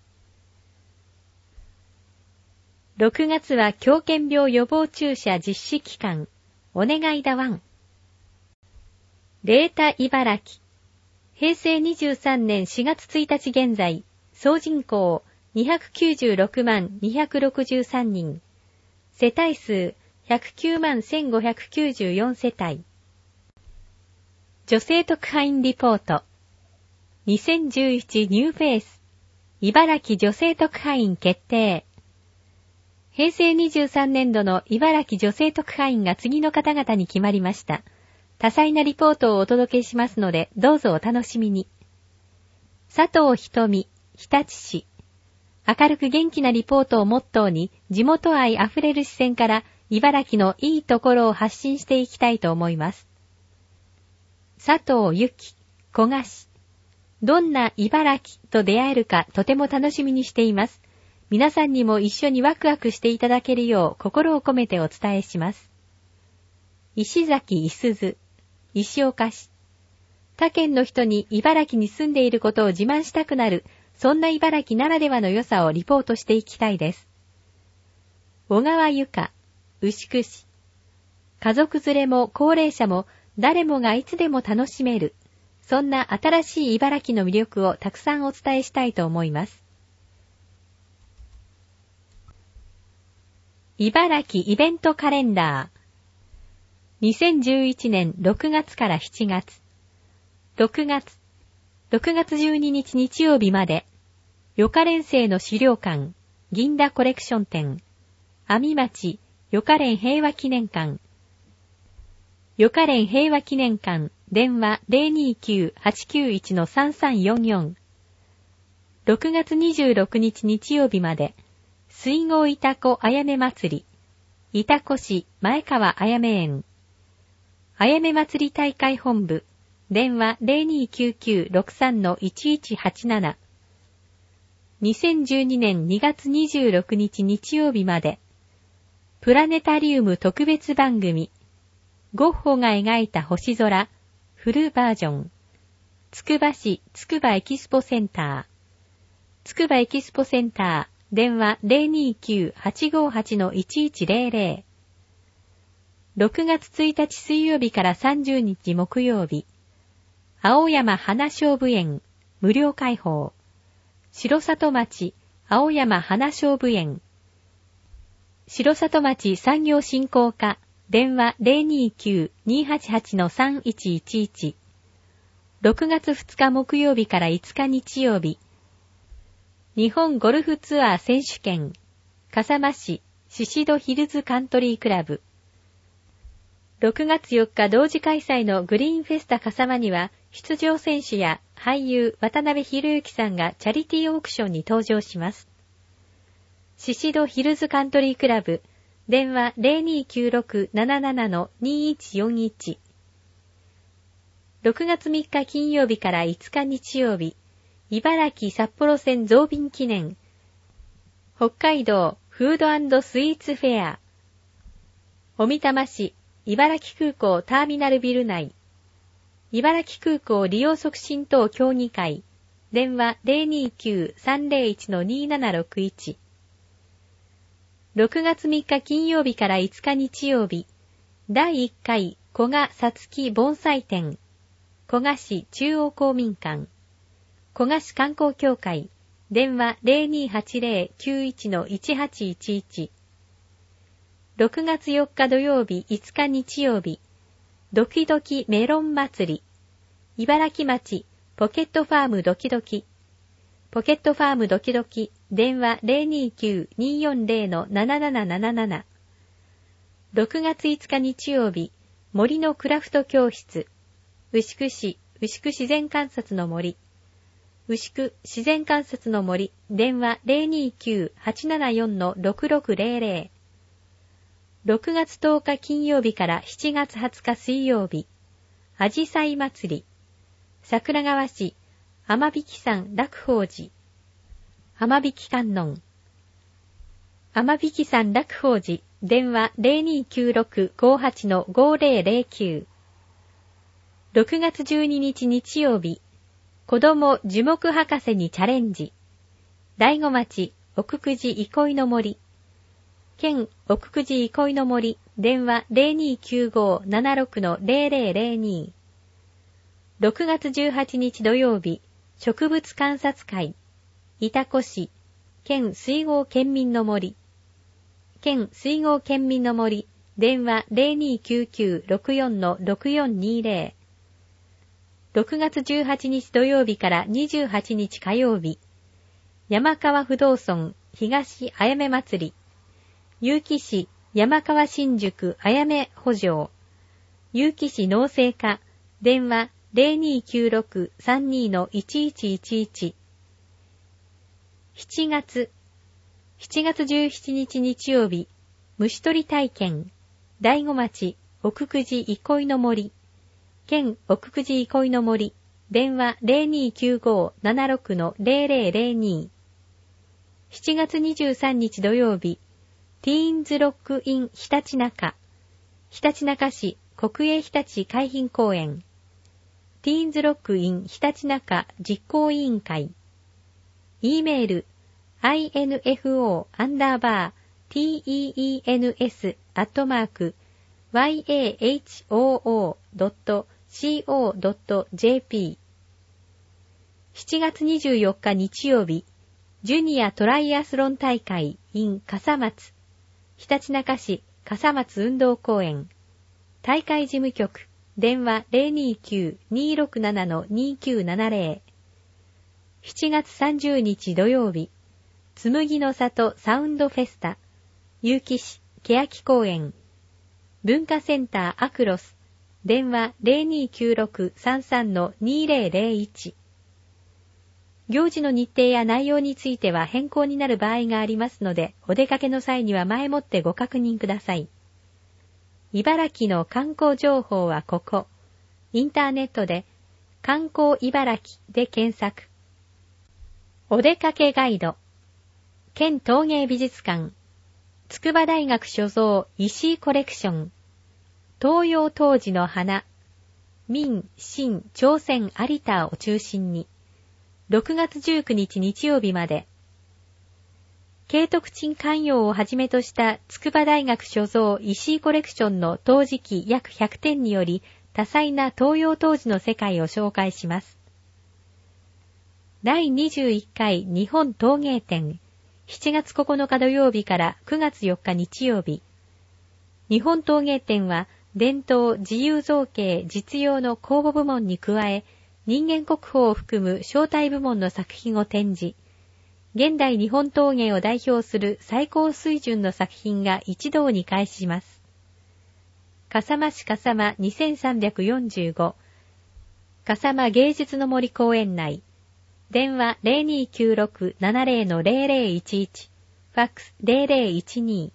ろくがつは狂犬病予防注射実施期間。お願いだワン。データ茨城。へいせいにじゅうさんねんしがつついたち現在、総人口にひゃくきゅうじゅうろくまんにひゃくろくじゅうさんにん。世帯数ひゃくきゅうまんせんごひゃくきゅうじゅうよん世帯。女性特派員リポート。にせんじゅういちニューフェイス。茨城女性特派員決定。へいせいにじゅうさんねんどの茨城女性特派員が次の方々に決まりました。多彩なリポートをお届けしますので、どうぞお楽しみに。佐藤ひとみ、日立市。明るく元気なリポートをモットーに、地元愛あふれる視線から、茨城のいいところを発信していきたいと思います。佐藤由紀、古賀市。どんな茨城と出会えるかとても楽しみにしています。皆さんにも一緒にワクワクしていただけるよう心を込めてお伝えします。石崎いすず、石岡市。他県の人に茨城に住んでいることを自慢したくなる、そんな茨城ならではの良さをリポートしていきたいです。小川ゆか、牛久市。家族連れも高齢者も誰もがいつでも楽しめる、そんな新しい茨城の魅力をたくさんお伝えしたいと思います。茨城イベントカレンダー。にせんじゅういちねんろくがつからしちがつ。ろくがつ、ろくがつじゅうににち日曜日まで、よかれん生の資料館、銀田コレクション展、阿見町、よかれん平和記念館、よかれん平和記念館、電話 ゼロにきゅう はちきゅういち さんさんよんよん。ろくがつにじゅうろくにち日曜日まで、水郷いたこあやめ祭り、潮来市前川あやめ園、あやめ祭り大会本部、電話 ゼロにきゅうきゅうろくさんのいちいちはちなな。にせんじゅうにねんにがつにじゅうろくにち日曜日まで、プラネタリウム特別番組、ゴッホが描いた星空、フルバージョン、つくば市つくばエキスポセンター、つくばエキスポセンター、電話 ゼロにきゅう はちごはちのいちいちゼロゼロ。ろくがつついたち水曜日からさんじゅうにち木曜日、青山花菖蒲園、無料開放。 城里町青山花菖蒲園。城里町産業振興課電話 ゼロにきゅう にーはちはち さんいちいちいち。ろくがつふつか木曜日からいつか日曜日。日本ゴルフツアー選手権笠間市宍戸ヒルズカントリークラブ。ろくがつよっか同時開催のグリーンフェスタ笠間には出場選手や俳優渡辺裕之さんがチャリティーオークションに登場します。宍戸ヒルズカントリークラブ電話 ゼロにきゅうろく なななな にいちよんいち。ろくがつみっか金曜日からいつか日曜日、茨城札幌線増便記念北海道フード&スイーツフェア。小美玉市茨城空港ターミナルビル内。茨城空港利用促進等協議会電話 ゼロにきゅう さんゼロいち にーななろくいち。ろくがつみっか金曜日からいつか日曜日、だいいっかい古賀さつき盆栽展。古賀市中央公民館。古賀市観光協会。電話 ゼロにはちゼロ きゅういち いちはちいちいち。ろくがつよっか土曜日いつか日曜日、ドキドキメロン祭り。茨城町ポケットファームドキドキ。ポケットファームドキドキ。電話 ゼロにきゅう にーよんゼロ なななななななな。ろくがついつか日曜日、森のクラフト教室。牛久市牛久自然観察の森。牛久自然観察の森。電話 ゼロにきゅう はちななよん ろくろくゼロゼロ。ろくがつとおか金曜日からしちがつはつか水曜日、あじさい祭り。桜川市天引山楽法寺。天引観音。天引山楽法寺。電話 ゼロにきゅうろく ごはち ごゼロゼロきゅう。ろくがつじゅうににち日曜日、子供樹木博士にチャレンジ。大子町奥久慈憩いの森。県奥久慈憩いの森。電話 ゼロにきゅうご ななろく ゼロゼロゼロに。ろくがつじゅうはちにち土曜日、植物観察会。潮来市県水郷県民の森。県水郷県民の森。電話 ゼロにきゅうきゅう ろくよん ろくよんにゼロ。ろくがつじゅうはちにち土曜日からにじゅうはちにち火曜日、山川不動尊東あやめ祭り。結城市山川新宿あやめ補助。結城市農政課。電話 ゼロにきゅうろく さんに いちいちいちいち。しちがつ、しちがつじゅうしちにち日曜日、虫取り体験。大子町奥久慈憩いの森。県奥久慈憩いの森。電話 ゼロにきゅうご ななろく ゼロゼロゼロに。しちがつにじゅうさんにち土曜日、ティーンズロックインひたちなか。ひたちなか市国営ひたち海浜公園。ティーンズロックインひたちなか実行委員会。e メール info アンダーバー teens アットマーク yahoo ドット co ドット jp。 しちがつにじゅうよっか日曜日、ジュニアトライアスロン大会 in 笠松。ひたちなか市笠松運動公園。大会事務局。電話 ゼロにきゅう にーろくなな にきゅうななゼロ。しちがつさんじゅうにち土曜日、紬の里サウンドフェスタ。結城市欅公園。文化センターアクロス。電話 ゼロにきゅうろく さんさん にゼロゼロいち。行事の日程や内容については変更になる場合がありますので、お出かけの際には前もってご確認ください。茨城の観光情報はここ。インターネットで観光茨城で検索。お出かけガイド。県陶芸美術館。筑波大学所蔵石井コレクション。東洋陶磁の花。明、清、朝鮮有田を中心に。ろくがつじゅうくにち日曜日まで。慶徳鎮観葉をはじめとした筑波大学所蔵石井コレクションの陶磁器約ひゃくてんにより多彩な東洋陶磁の世界を紹介します。 だいにじゅういっかい日本陶芸展、しちがつここのか土曜日からくがつよっか日曜日。日本陶芸展は、伝統自由造形実用の公募部門に加え、人間国宝を含む招待部門の作品を展示。現代日本陶芸を代表する最高水準の作品が一堂に会します。笠間市笠間にせんさんびゃくよんじゅうご、笠間芸術の森公園内。電話 ゼロにきゅうろく ななゼロ ゼロゼロいちいち、ファックス ゼロゼロいちに。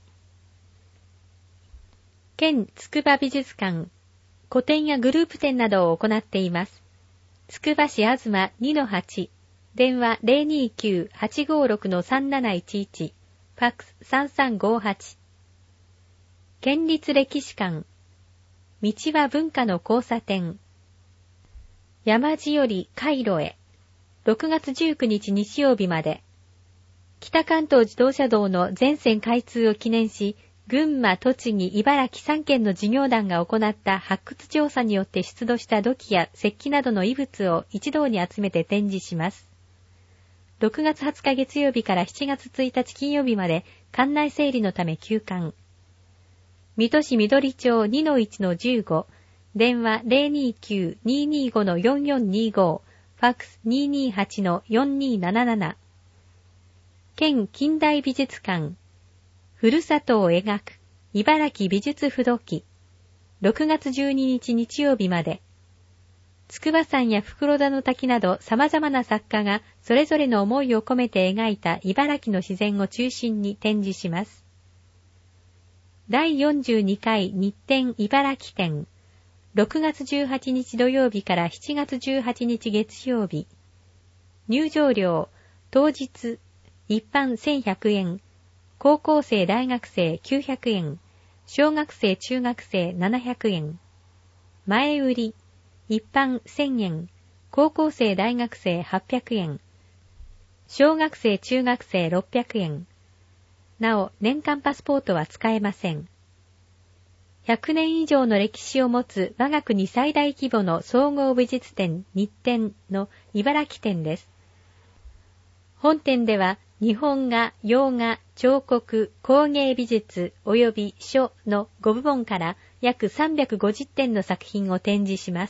県つくば美術館、個展やグループ展などを行っています。つくば市あずま にのはち、電話 ゼロにきゅう はちごろく さんなないちいち、ファックスさんさんごはち。県立歴史館、道は文化の交差点。山路よりカイロへ。ろくがつじゅうくにち日曜日まで。北関東自動車道の全線開通を記念し、群馬、栃木、茨城さんけんの事業団が行った発掘調査によって出土した土器や石器などの遺物を一堂に集めて展示します。ろくがつはつか月曜日からしちがつついたち金曜日まで館内整理のため休館。水戸市緑町 にのいちのじゅうご、電話 ゼロにきゅう ににご よんよんにご、ファックス ににはち よんになななな。県近代美術館、ふるさとを描く茨城美術不土記。ろくがつじゅうににち日曜日まで。筑波山や袋田の滝など様々な作家がそれぞれの思いを込めて描いた茨城の自然を中心に展示します。だいよんじゅうにかい日展茨城展。ろくがつじゅうはちにち土曜日からしちがつじゅうはちにち月曜日。入場料、当日、一般せんひゃくえん、高校生大学生きゅうひゃくえん、小学生中学生ななひゃくえん。前売り、一般せんえん、高校生大学生はっぴゃくえん、小学生中学生ろっぴゃくえん。なお、年間パスポートは使えません。ひゃくねん以上の歴史を持つ我が国最大規模の総合美術展日展の茨城展です。本展では日本画、洋画、彫刻、工芸美術及び書のごぶもんから約さんびゃくごじゅってんの作品を展示します。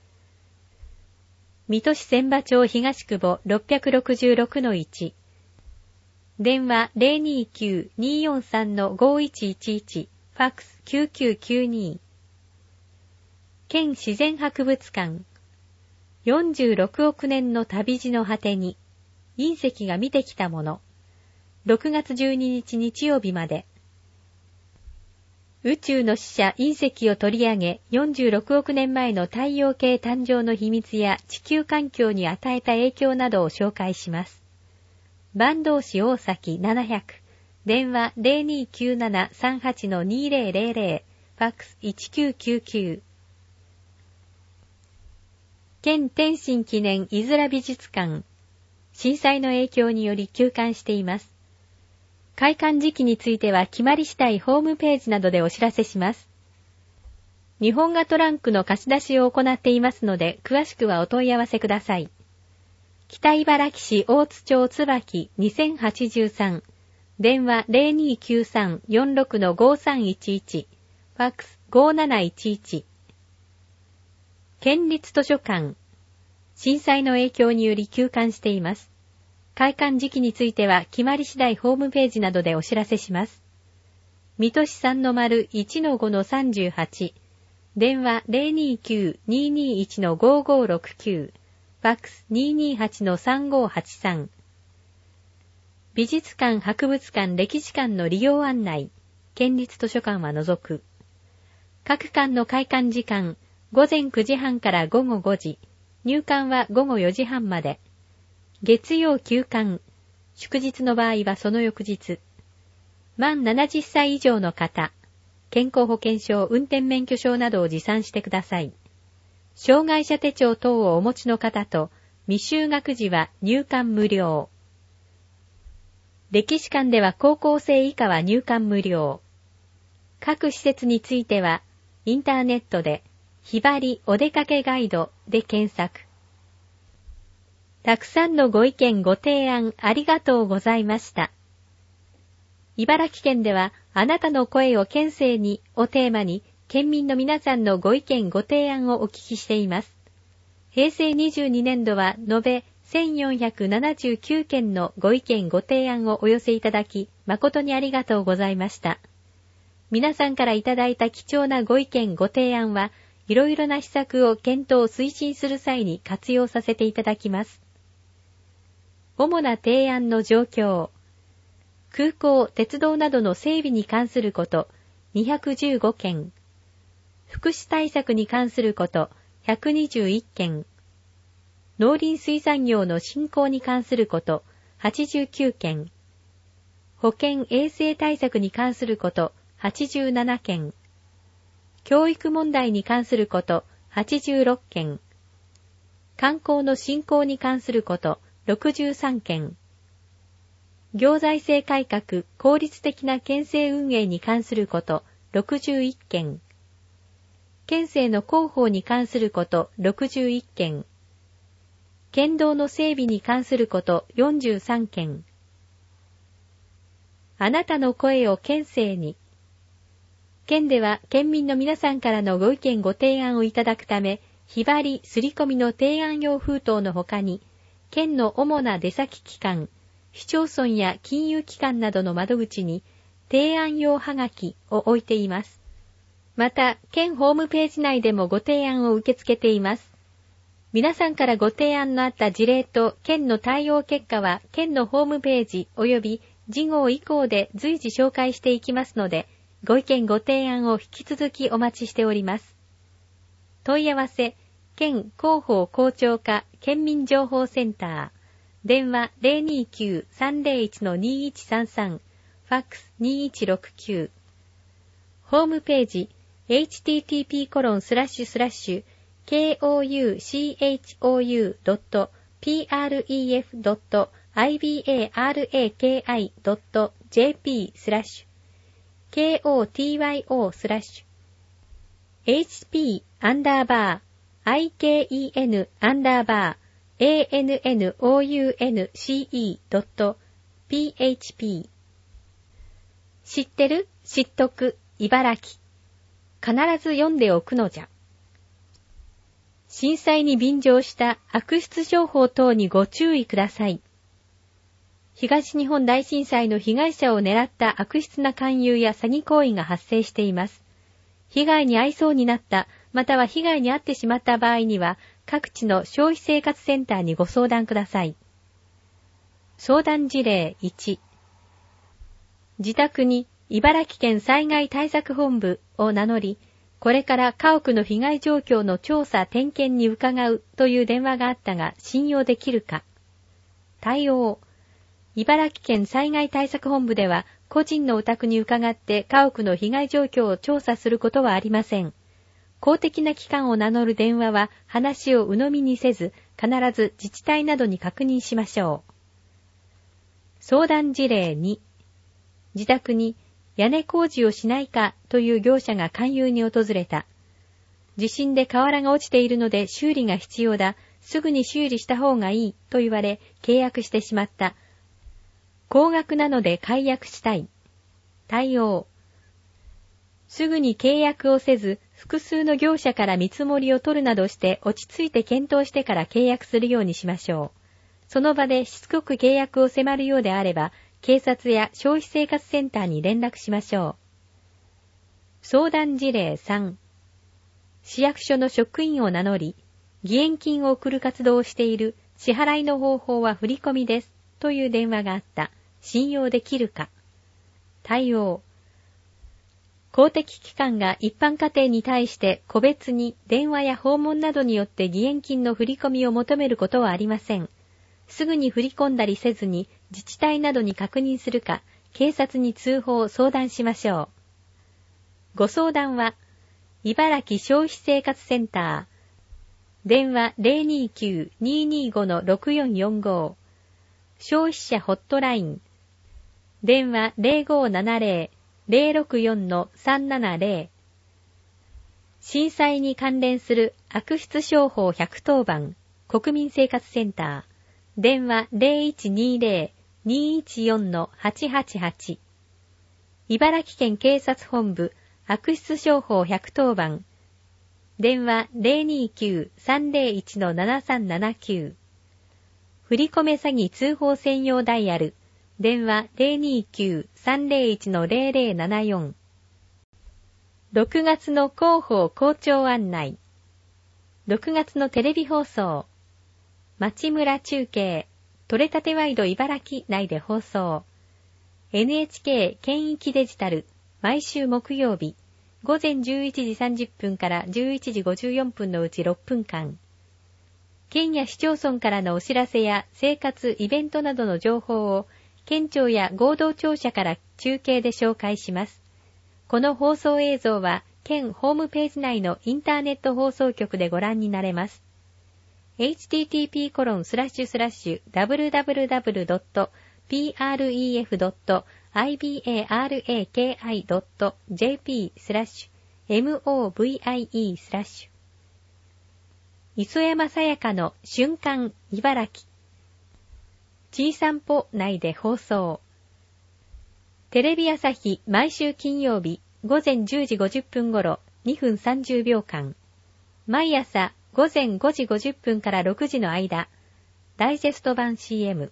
水戸市千葉町東久保 ろっぴゃくろくじゅうろくのいち、電話 ゼロにきゅう によんさん ごいちいちいち、ファックスきゅうきゅうきゅうに。県自然博物館、よんじゅうろくおくねんの旅路の果てに、隕石が見てきたもの。ろくがつじゅうににち日曜日まで。宇宙の使者隕石を取り上げ、よんじゅうろくおくねんまえの太陽系誕生の秘密や地球環境に与えた影響などを紹介します。坂東市大崎ななひゃく、電話 ゼロにきゅうななさんはち にゼロゼロゼロ、ファックスいちきゅうきゅうきゅう。県天津記念いづら美術館、震災の影響により休館しています。開館時期については決まり次第ホームページなどでお知らせします。日本画トランクの貸し出しを行っていますので、詳しくはお問い合わせください。北茨城市大津町椿にせんはちじゅうさん、電話 ゼロにきゅうさん よんろく ごさんいちいち、ファックスごなないちいち。県立図書館、震災の影響により休館しています。開館時期については決まり次第ホームページなどでお知らせします。水戸市 さんの丸 いちのごのさんじゅうはち、電話 ゼロにきゅう ににいち ごごろくきゅう、ファックス ににはち さんごはちさん。美術館、博物館、歴史館の利用案内、県立図書館は除く。各館の開館時間、ごぜんくじはんからごごごじ、入館はごごよじはんまで。月曜休館、祝日の場合はその翌日。満ななじゅっさい以上の方、健康保険証、運転免許証などを持参してください。障害者手帳等をお持ちの方と、未就学時は入館無料。歴史館では高校生以下は入館無料。各施設については、インターネットで、ひばりお出かけガイドで検索。 たくさんのご意見ご提案ありがとうございました。茨城県ではあなたの声を県政にをテーマに県民の皆さんのご意見ご提案をお聞きしています。へいせいにじゅうにねんどは延べせんよんひゃくななじゅうきゅうけんのご意見ご提案をお寄せいただき誠にありがとうございました。皆さんからいただいた貴重なご意見ご提案はいろいろな施策を検討推進する際に活用させていただきます。主な提案の状況。空港、鉄道などの整備に関することにひゃくじゅうごけん。福祉対策に関することひゃくにじゅういっけん。農林水産業の振興に関することはちじゅうきゅうけん。保健衛生対策に関することはちじゅうななけん。教育問題に関することはちじゅうろっけん。観光の振興に関することろくじゅうさんけん。行財政改革、効率的な県政運営に関することろくじゅういっけん。県政の広報に関することろくじゅういっけん。県道の整備に関することよんじゅうさんけん。あなたの声を県政に。県では県民の皆さんからのご意見ご提案をいただくため、日張り、すり込みの提案用封筒の他に、県の主な出先機関、市町村や金融機関などの窓口に提案用はがきを置いています。また、県ホームページ内でもご提案を受け付けています。皆さんからご提案のあった事例と県の対応結果は県のホームページ及び次号以降で随時紹介していきますので、ご意見ご提案を引き続きお待ちしております。問い合わせ、県広報広聴課県民情報センター。電話 ゼロにきゅう さんゼロいち にいちさんさん、ファックスにいちろくきゅう。ホームページ エイチティーティーピーコロンスラッシュスラッシュケーオーユーシーエイチオーユードットピーアールイーエフドットアイビーエーアールエーケーアイドットジェーピースラッシュケーオーティーワイオースラッシュエイチピーアンダーバーアイケーイーエヌアンダーバーエーエヌエヌオーユーエヌシーイードットピーエイチピー 知ってる？知っとく？茨城。必ず読んでおくのじゃ。震災に便乗した悪質商法等にご注意ください。東日本大震災の被害者を狙った悪質な勧誘や詐欺行為が発生しています。被害に遭いそうになった、または被害に遭ってしまった場合には、各地の消費生活センターにご相談ください。相談事例いち。自宅に茨城県災害対策本部を名乗り、これから家屋の被害状況の調査点検に伺うという電話があったが信用できるか。対応。茨城県災害対策本部では個人のお宅に伺って家屋の被害状況を調査することはありません。公的な機関を名乗る電話は話を鵜呑みにせず、必ず自治体などに確認しましょう。相談事例に、自宅に屋根工事をしないかという業者が勧誘に訪れた。地震で瓦が落ちているので修理が必要だ。すぐに修理した方がいいと言われ契約してしまった。高額なので解約したい。対応。すぐに契約をせず、複数の業者から見積もりを取るなどして落ち着いて検討してから契約するようにしましょう。その場でしつこく契約を迫るようであれば、警察や消費生活センターに連絡しましょう。相談事例さん。市役所の職員を名乗り、義援金を送る活動をしている。支払いの方法は振り込みです。という電話があった。信用できるか。対応。公的機関が一般家庭に対して個別に電話や訪問などによって義援金の振り込みを求めることはありません。すぐに振り込んだりせずに自治体などに確認するか、警察に通報・相談しましょう。ご相談は、茨城消費生活センター、電話 ゼロにきゅう にーにーご ろくよんよんご、消費者ホットライン、電話 ゼロごななゼロ ゼロろくよん さんななゼロ、震災に関連する悪質商法ひゃくとおばん、国民生活センター、 電話 ゼロいちにゼロ にいちよん はちはちはち。茨城県警察本部悪質商法ひゃくとおばん。電話 ゼロにきゅう さんゼロいち ななさんななきゅう。振り込め詐欺通報専用ダイヤル。電話 ゼロにきゅう さんゼロいち ゼロゼロななよん。ろくがつの広報校長案内。ろくがつのテレビ放送。町村中継、取れたてワイド茨城内で放送。エヌエイチケー 県域デジタル、毎週木曜日、午前じゅういちじさんじゅっぷんからじゅういちじごじゅうよんぷんのうちろっぷんかん。県や市町村からのお知らせや生活、イベントなどの情報を、県庁や合同庁舎から中継で紹介します。この放送映像は、県ホームページ内のインターネット放送局でご覧になれます。エイチティーティーピーコロンスラッシュスラッシュダブリューダブリューダブリュードットピーアールイーエフドットアイビーエーアールエーケーアイドットジェーピースラッシュエムオーブイアイイースラッシュ磯山さやかの瞬間茨城ちいさんぽ内で放送。テレビ朝日毎週金曜日午前じゅうじごじゅっぷん頃にふんさんじゅうびょうかん。毎朝午前ごじごじゅっぷんからろくじの間、ダイジェスト版 シーエム。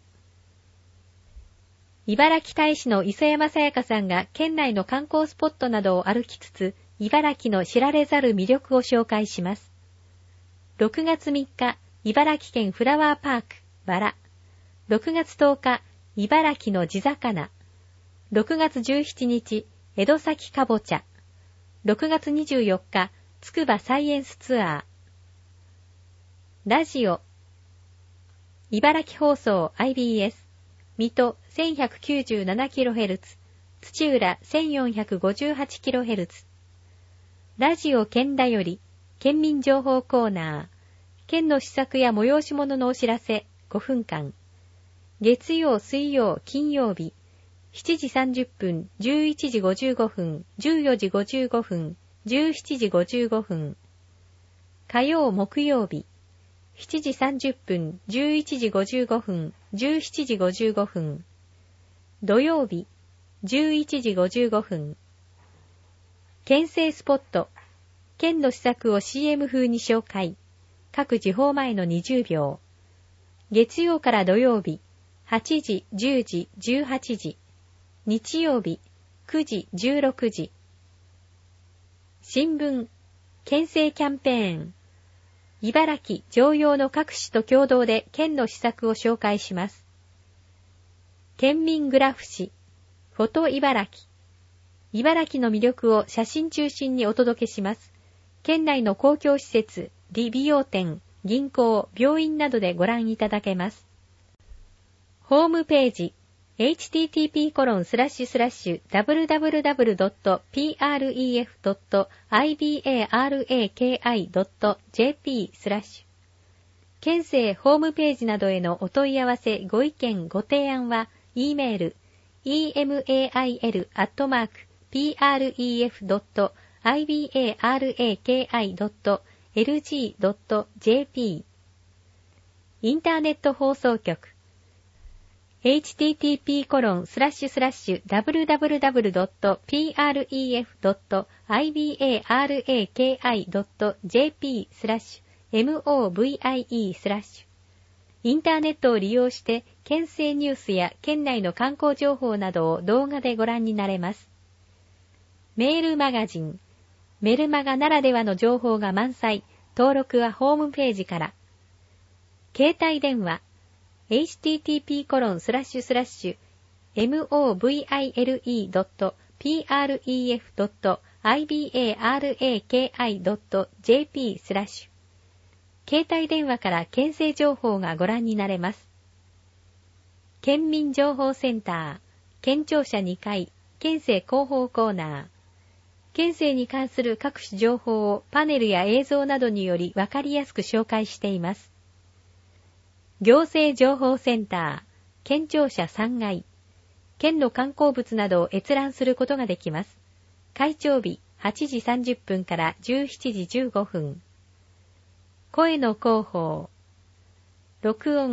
茨城大使の磯山さやかさんが県内の観光スポットなどを歩きつつ、茨城の知られざる魅力を紹介します。ろくがつみっか、茨城県フラワーパーク、バラ。ろくがつとおか、茨城の地魚。ろくがつじゅうしちにち、江戸崎かぼちゃ。ろくがつにじゅうよっか、つくばサイエンスツアー。ラジオ。茨城放送 アイビーエス。水戸 せんひゃくきゅうじゅうななキロヘルツ。土浦 せんよんひゃくごじゅうはちキロヘルツ。ラジオ県だより、県民情報コーナー。県の施策や催し物のお知らせごふんかん。月曜、水曜、金曜日。しちじさんじゅっぷん、じゅういちじごじゅうごふん、じゅうよじごじゅうごふん、じゅうしちじごじゅうごふん。火曜、木曜日。しちじさんじゅっぷん、じゅういちじごじゅうごふん、じゅうしちじごじゅうごふん。土曜日、じゅういちじごじゅうごふん。県政スポット。県の施策を シーエム 風に紹介。各時報前のにじゅうびょう。月曜から土曜日、はちじ、じゅうじ、じゅうはちじ。日曜日、くじ、じゅうろくじ。新聞、県政キャンペーン。茨城、常陽の各市と共同で県の施策を紹介します。県民グラフ誌、フォト茨城。茨城の魅力を写真中心にお届けします。県内の公共施設、理美容店、銀行、病院などでご覧いただけます。ホームページ、エイチティーティーピーコロンスラッシュスラッシュダブリューダブリューダブリュードットピーアールイーエフドットアイビーエーアールエーケーアイドットジェーピースラッシュ県政ホームページなどへのお問い合わせご意見ご提案は E メール イーエムエーアイエル アットマーク ピーアールイーエフドットアイビーエーアールエーケーアイドットエルジードットジェーピー インターネット放送局エイチティーティーピーコロンスラッシュスラッシュダブリューダブリューダブリュードットピーアールイーエフドットアイビーエーアールエーケーアイドットジェーピースラッシュエムオーブイアイイースラッシュインターネットを利用して県政ニュースや県内の観光情報などを動画でご覧になれます。メールマガジン、メルマガならではの情報が満載。登録はホームページから。携帯電話、エイチティーティーピーコロンスラッシュスラッシュエムオーブイアイエルイードットピーアールイーエフドットアイビーエーアールエーケーアイドットジェーピースラッシュ携帯電話から県政情報がご覧になれます。県民情報センター、県庁舎にかい、県政広報コーナー。県政に関する各種情報をパネルや映像などによりわかりやすく紹介しています。行政情報センター、県庁舎さんがい。県の観光物などを閲覧することができます。開庁日はちじさんじゅっぷんからじゅうしちじじゅうごふん。声の広報。録音、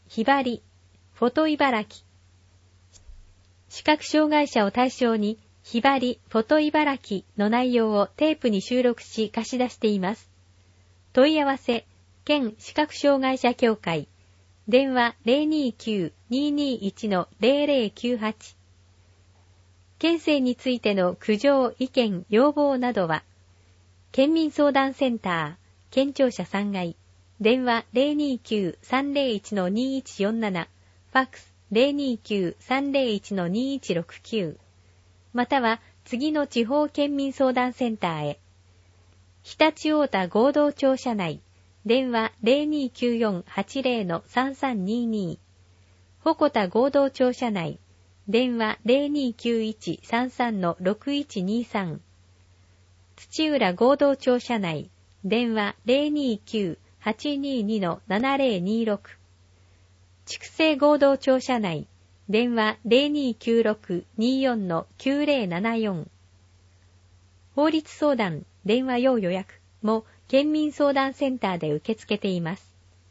ひばり、フォト茨城。視覚障害者を対象に、ひばり、フォト茨城の内容をテープに収録し貸し出しています。問い合わせ、県視覚障害者協会。電話 ゼロにきゅう にーにーいち ゼロゼロきゅうはち。県政についての苦情、意見、要望などは、県民相談センター、県庁舎さんがい、電話 ゼロにきゅう さんゼロいち にいちよんなな、ファックス ゼロにきゅう さんゼロいち にいちろくきゅう、または次の地方県民相談センターへ。日立太田合同庁舎内、電話 ゼロにきゅうよん はちゼロ さんさんにーにー、鉾田合同庁舎内、電話 ゼロにきゅういち さんさん ろくいちにさん、土浦合同庁舎内、電話 ゼロにきゅう はちにに ななゼロにろく、筑西合同庁舎内、電話 ゼロにきゅうろく にーよん きゅうゼロななよん、法律相談、電話要予約も県民相談センターで受け付けています。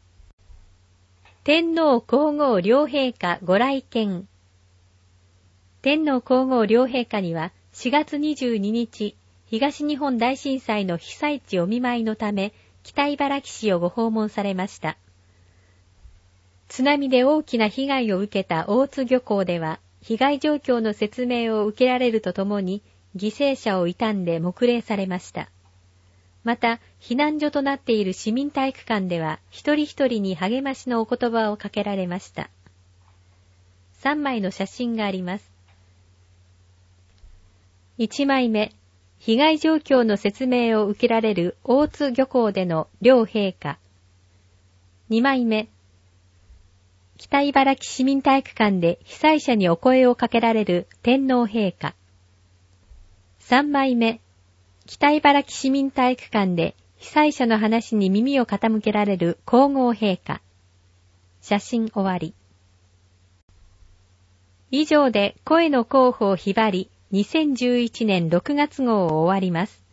天皇皇后両陛下ご来県。天皇皇后両陛下にはしがつにじゅうににち、東日本大震災の被災地お見舞いのため、北茨城市をご訪問されました。津波で大きな被害を受けた大津漁港では、被害状況の説明を受けられるとともに、犠牲者を悼んで黙礼されました。また、避難所となっている市民体育館では、一人一人に励ましのお言葉をかけられました。さんまいの写真があります。いちまいめ、被害状況の説明を受けられる大津漁港での両陛下。にまいめ、北茨城市民体育館で被災者にお声をかけられる天皇陛下。さんまいめ、北茨城市民体育館で被災者の話に耳を傾けられる皇后陛下。写真終わり。以上で声の広報ひばりにせんじゅういちねんろくがつ号を終わります。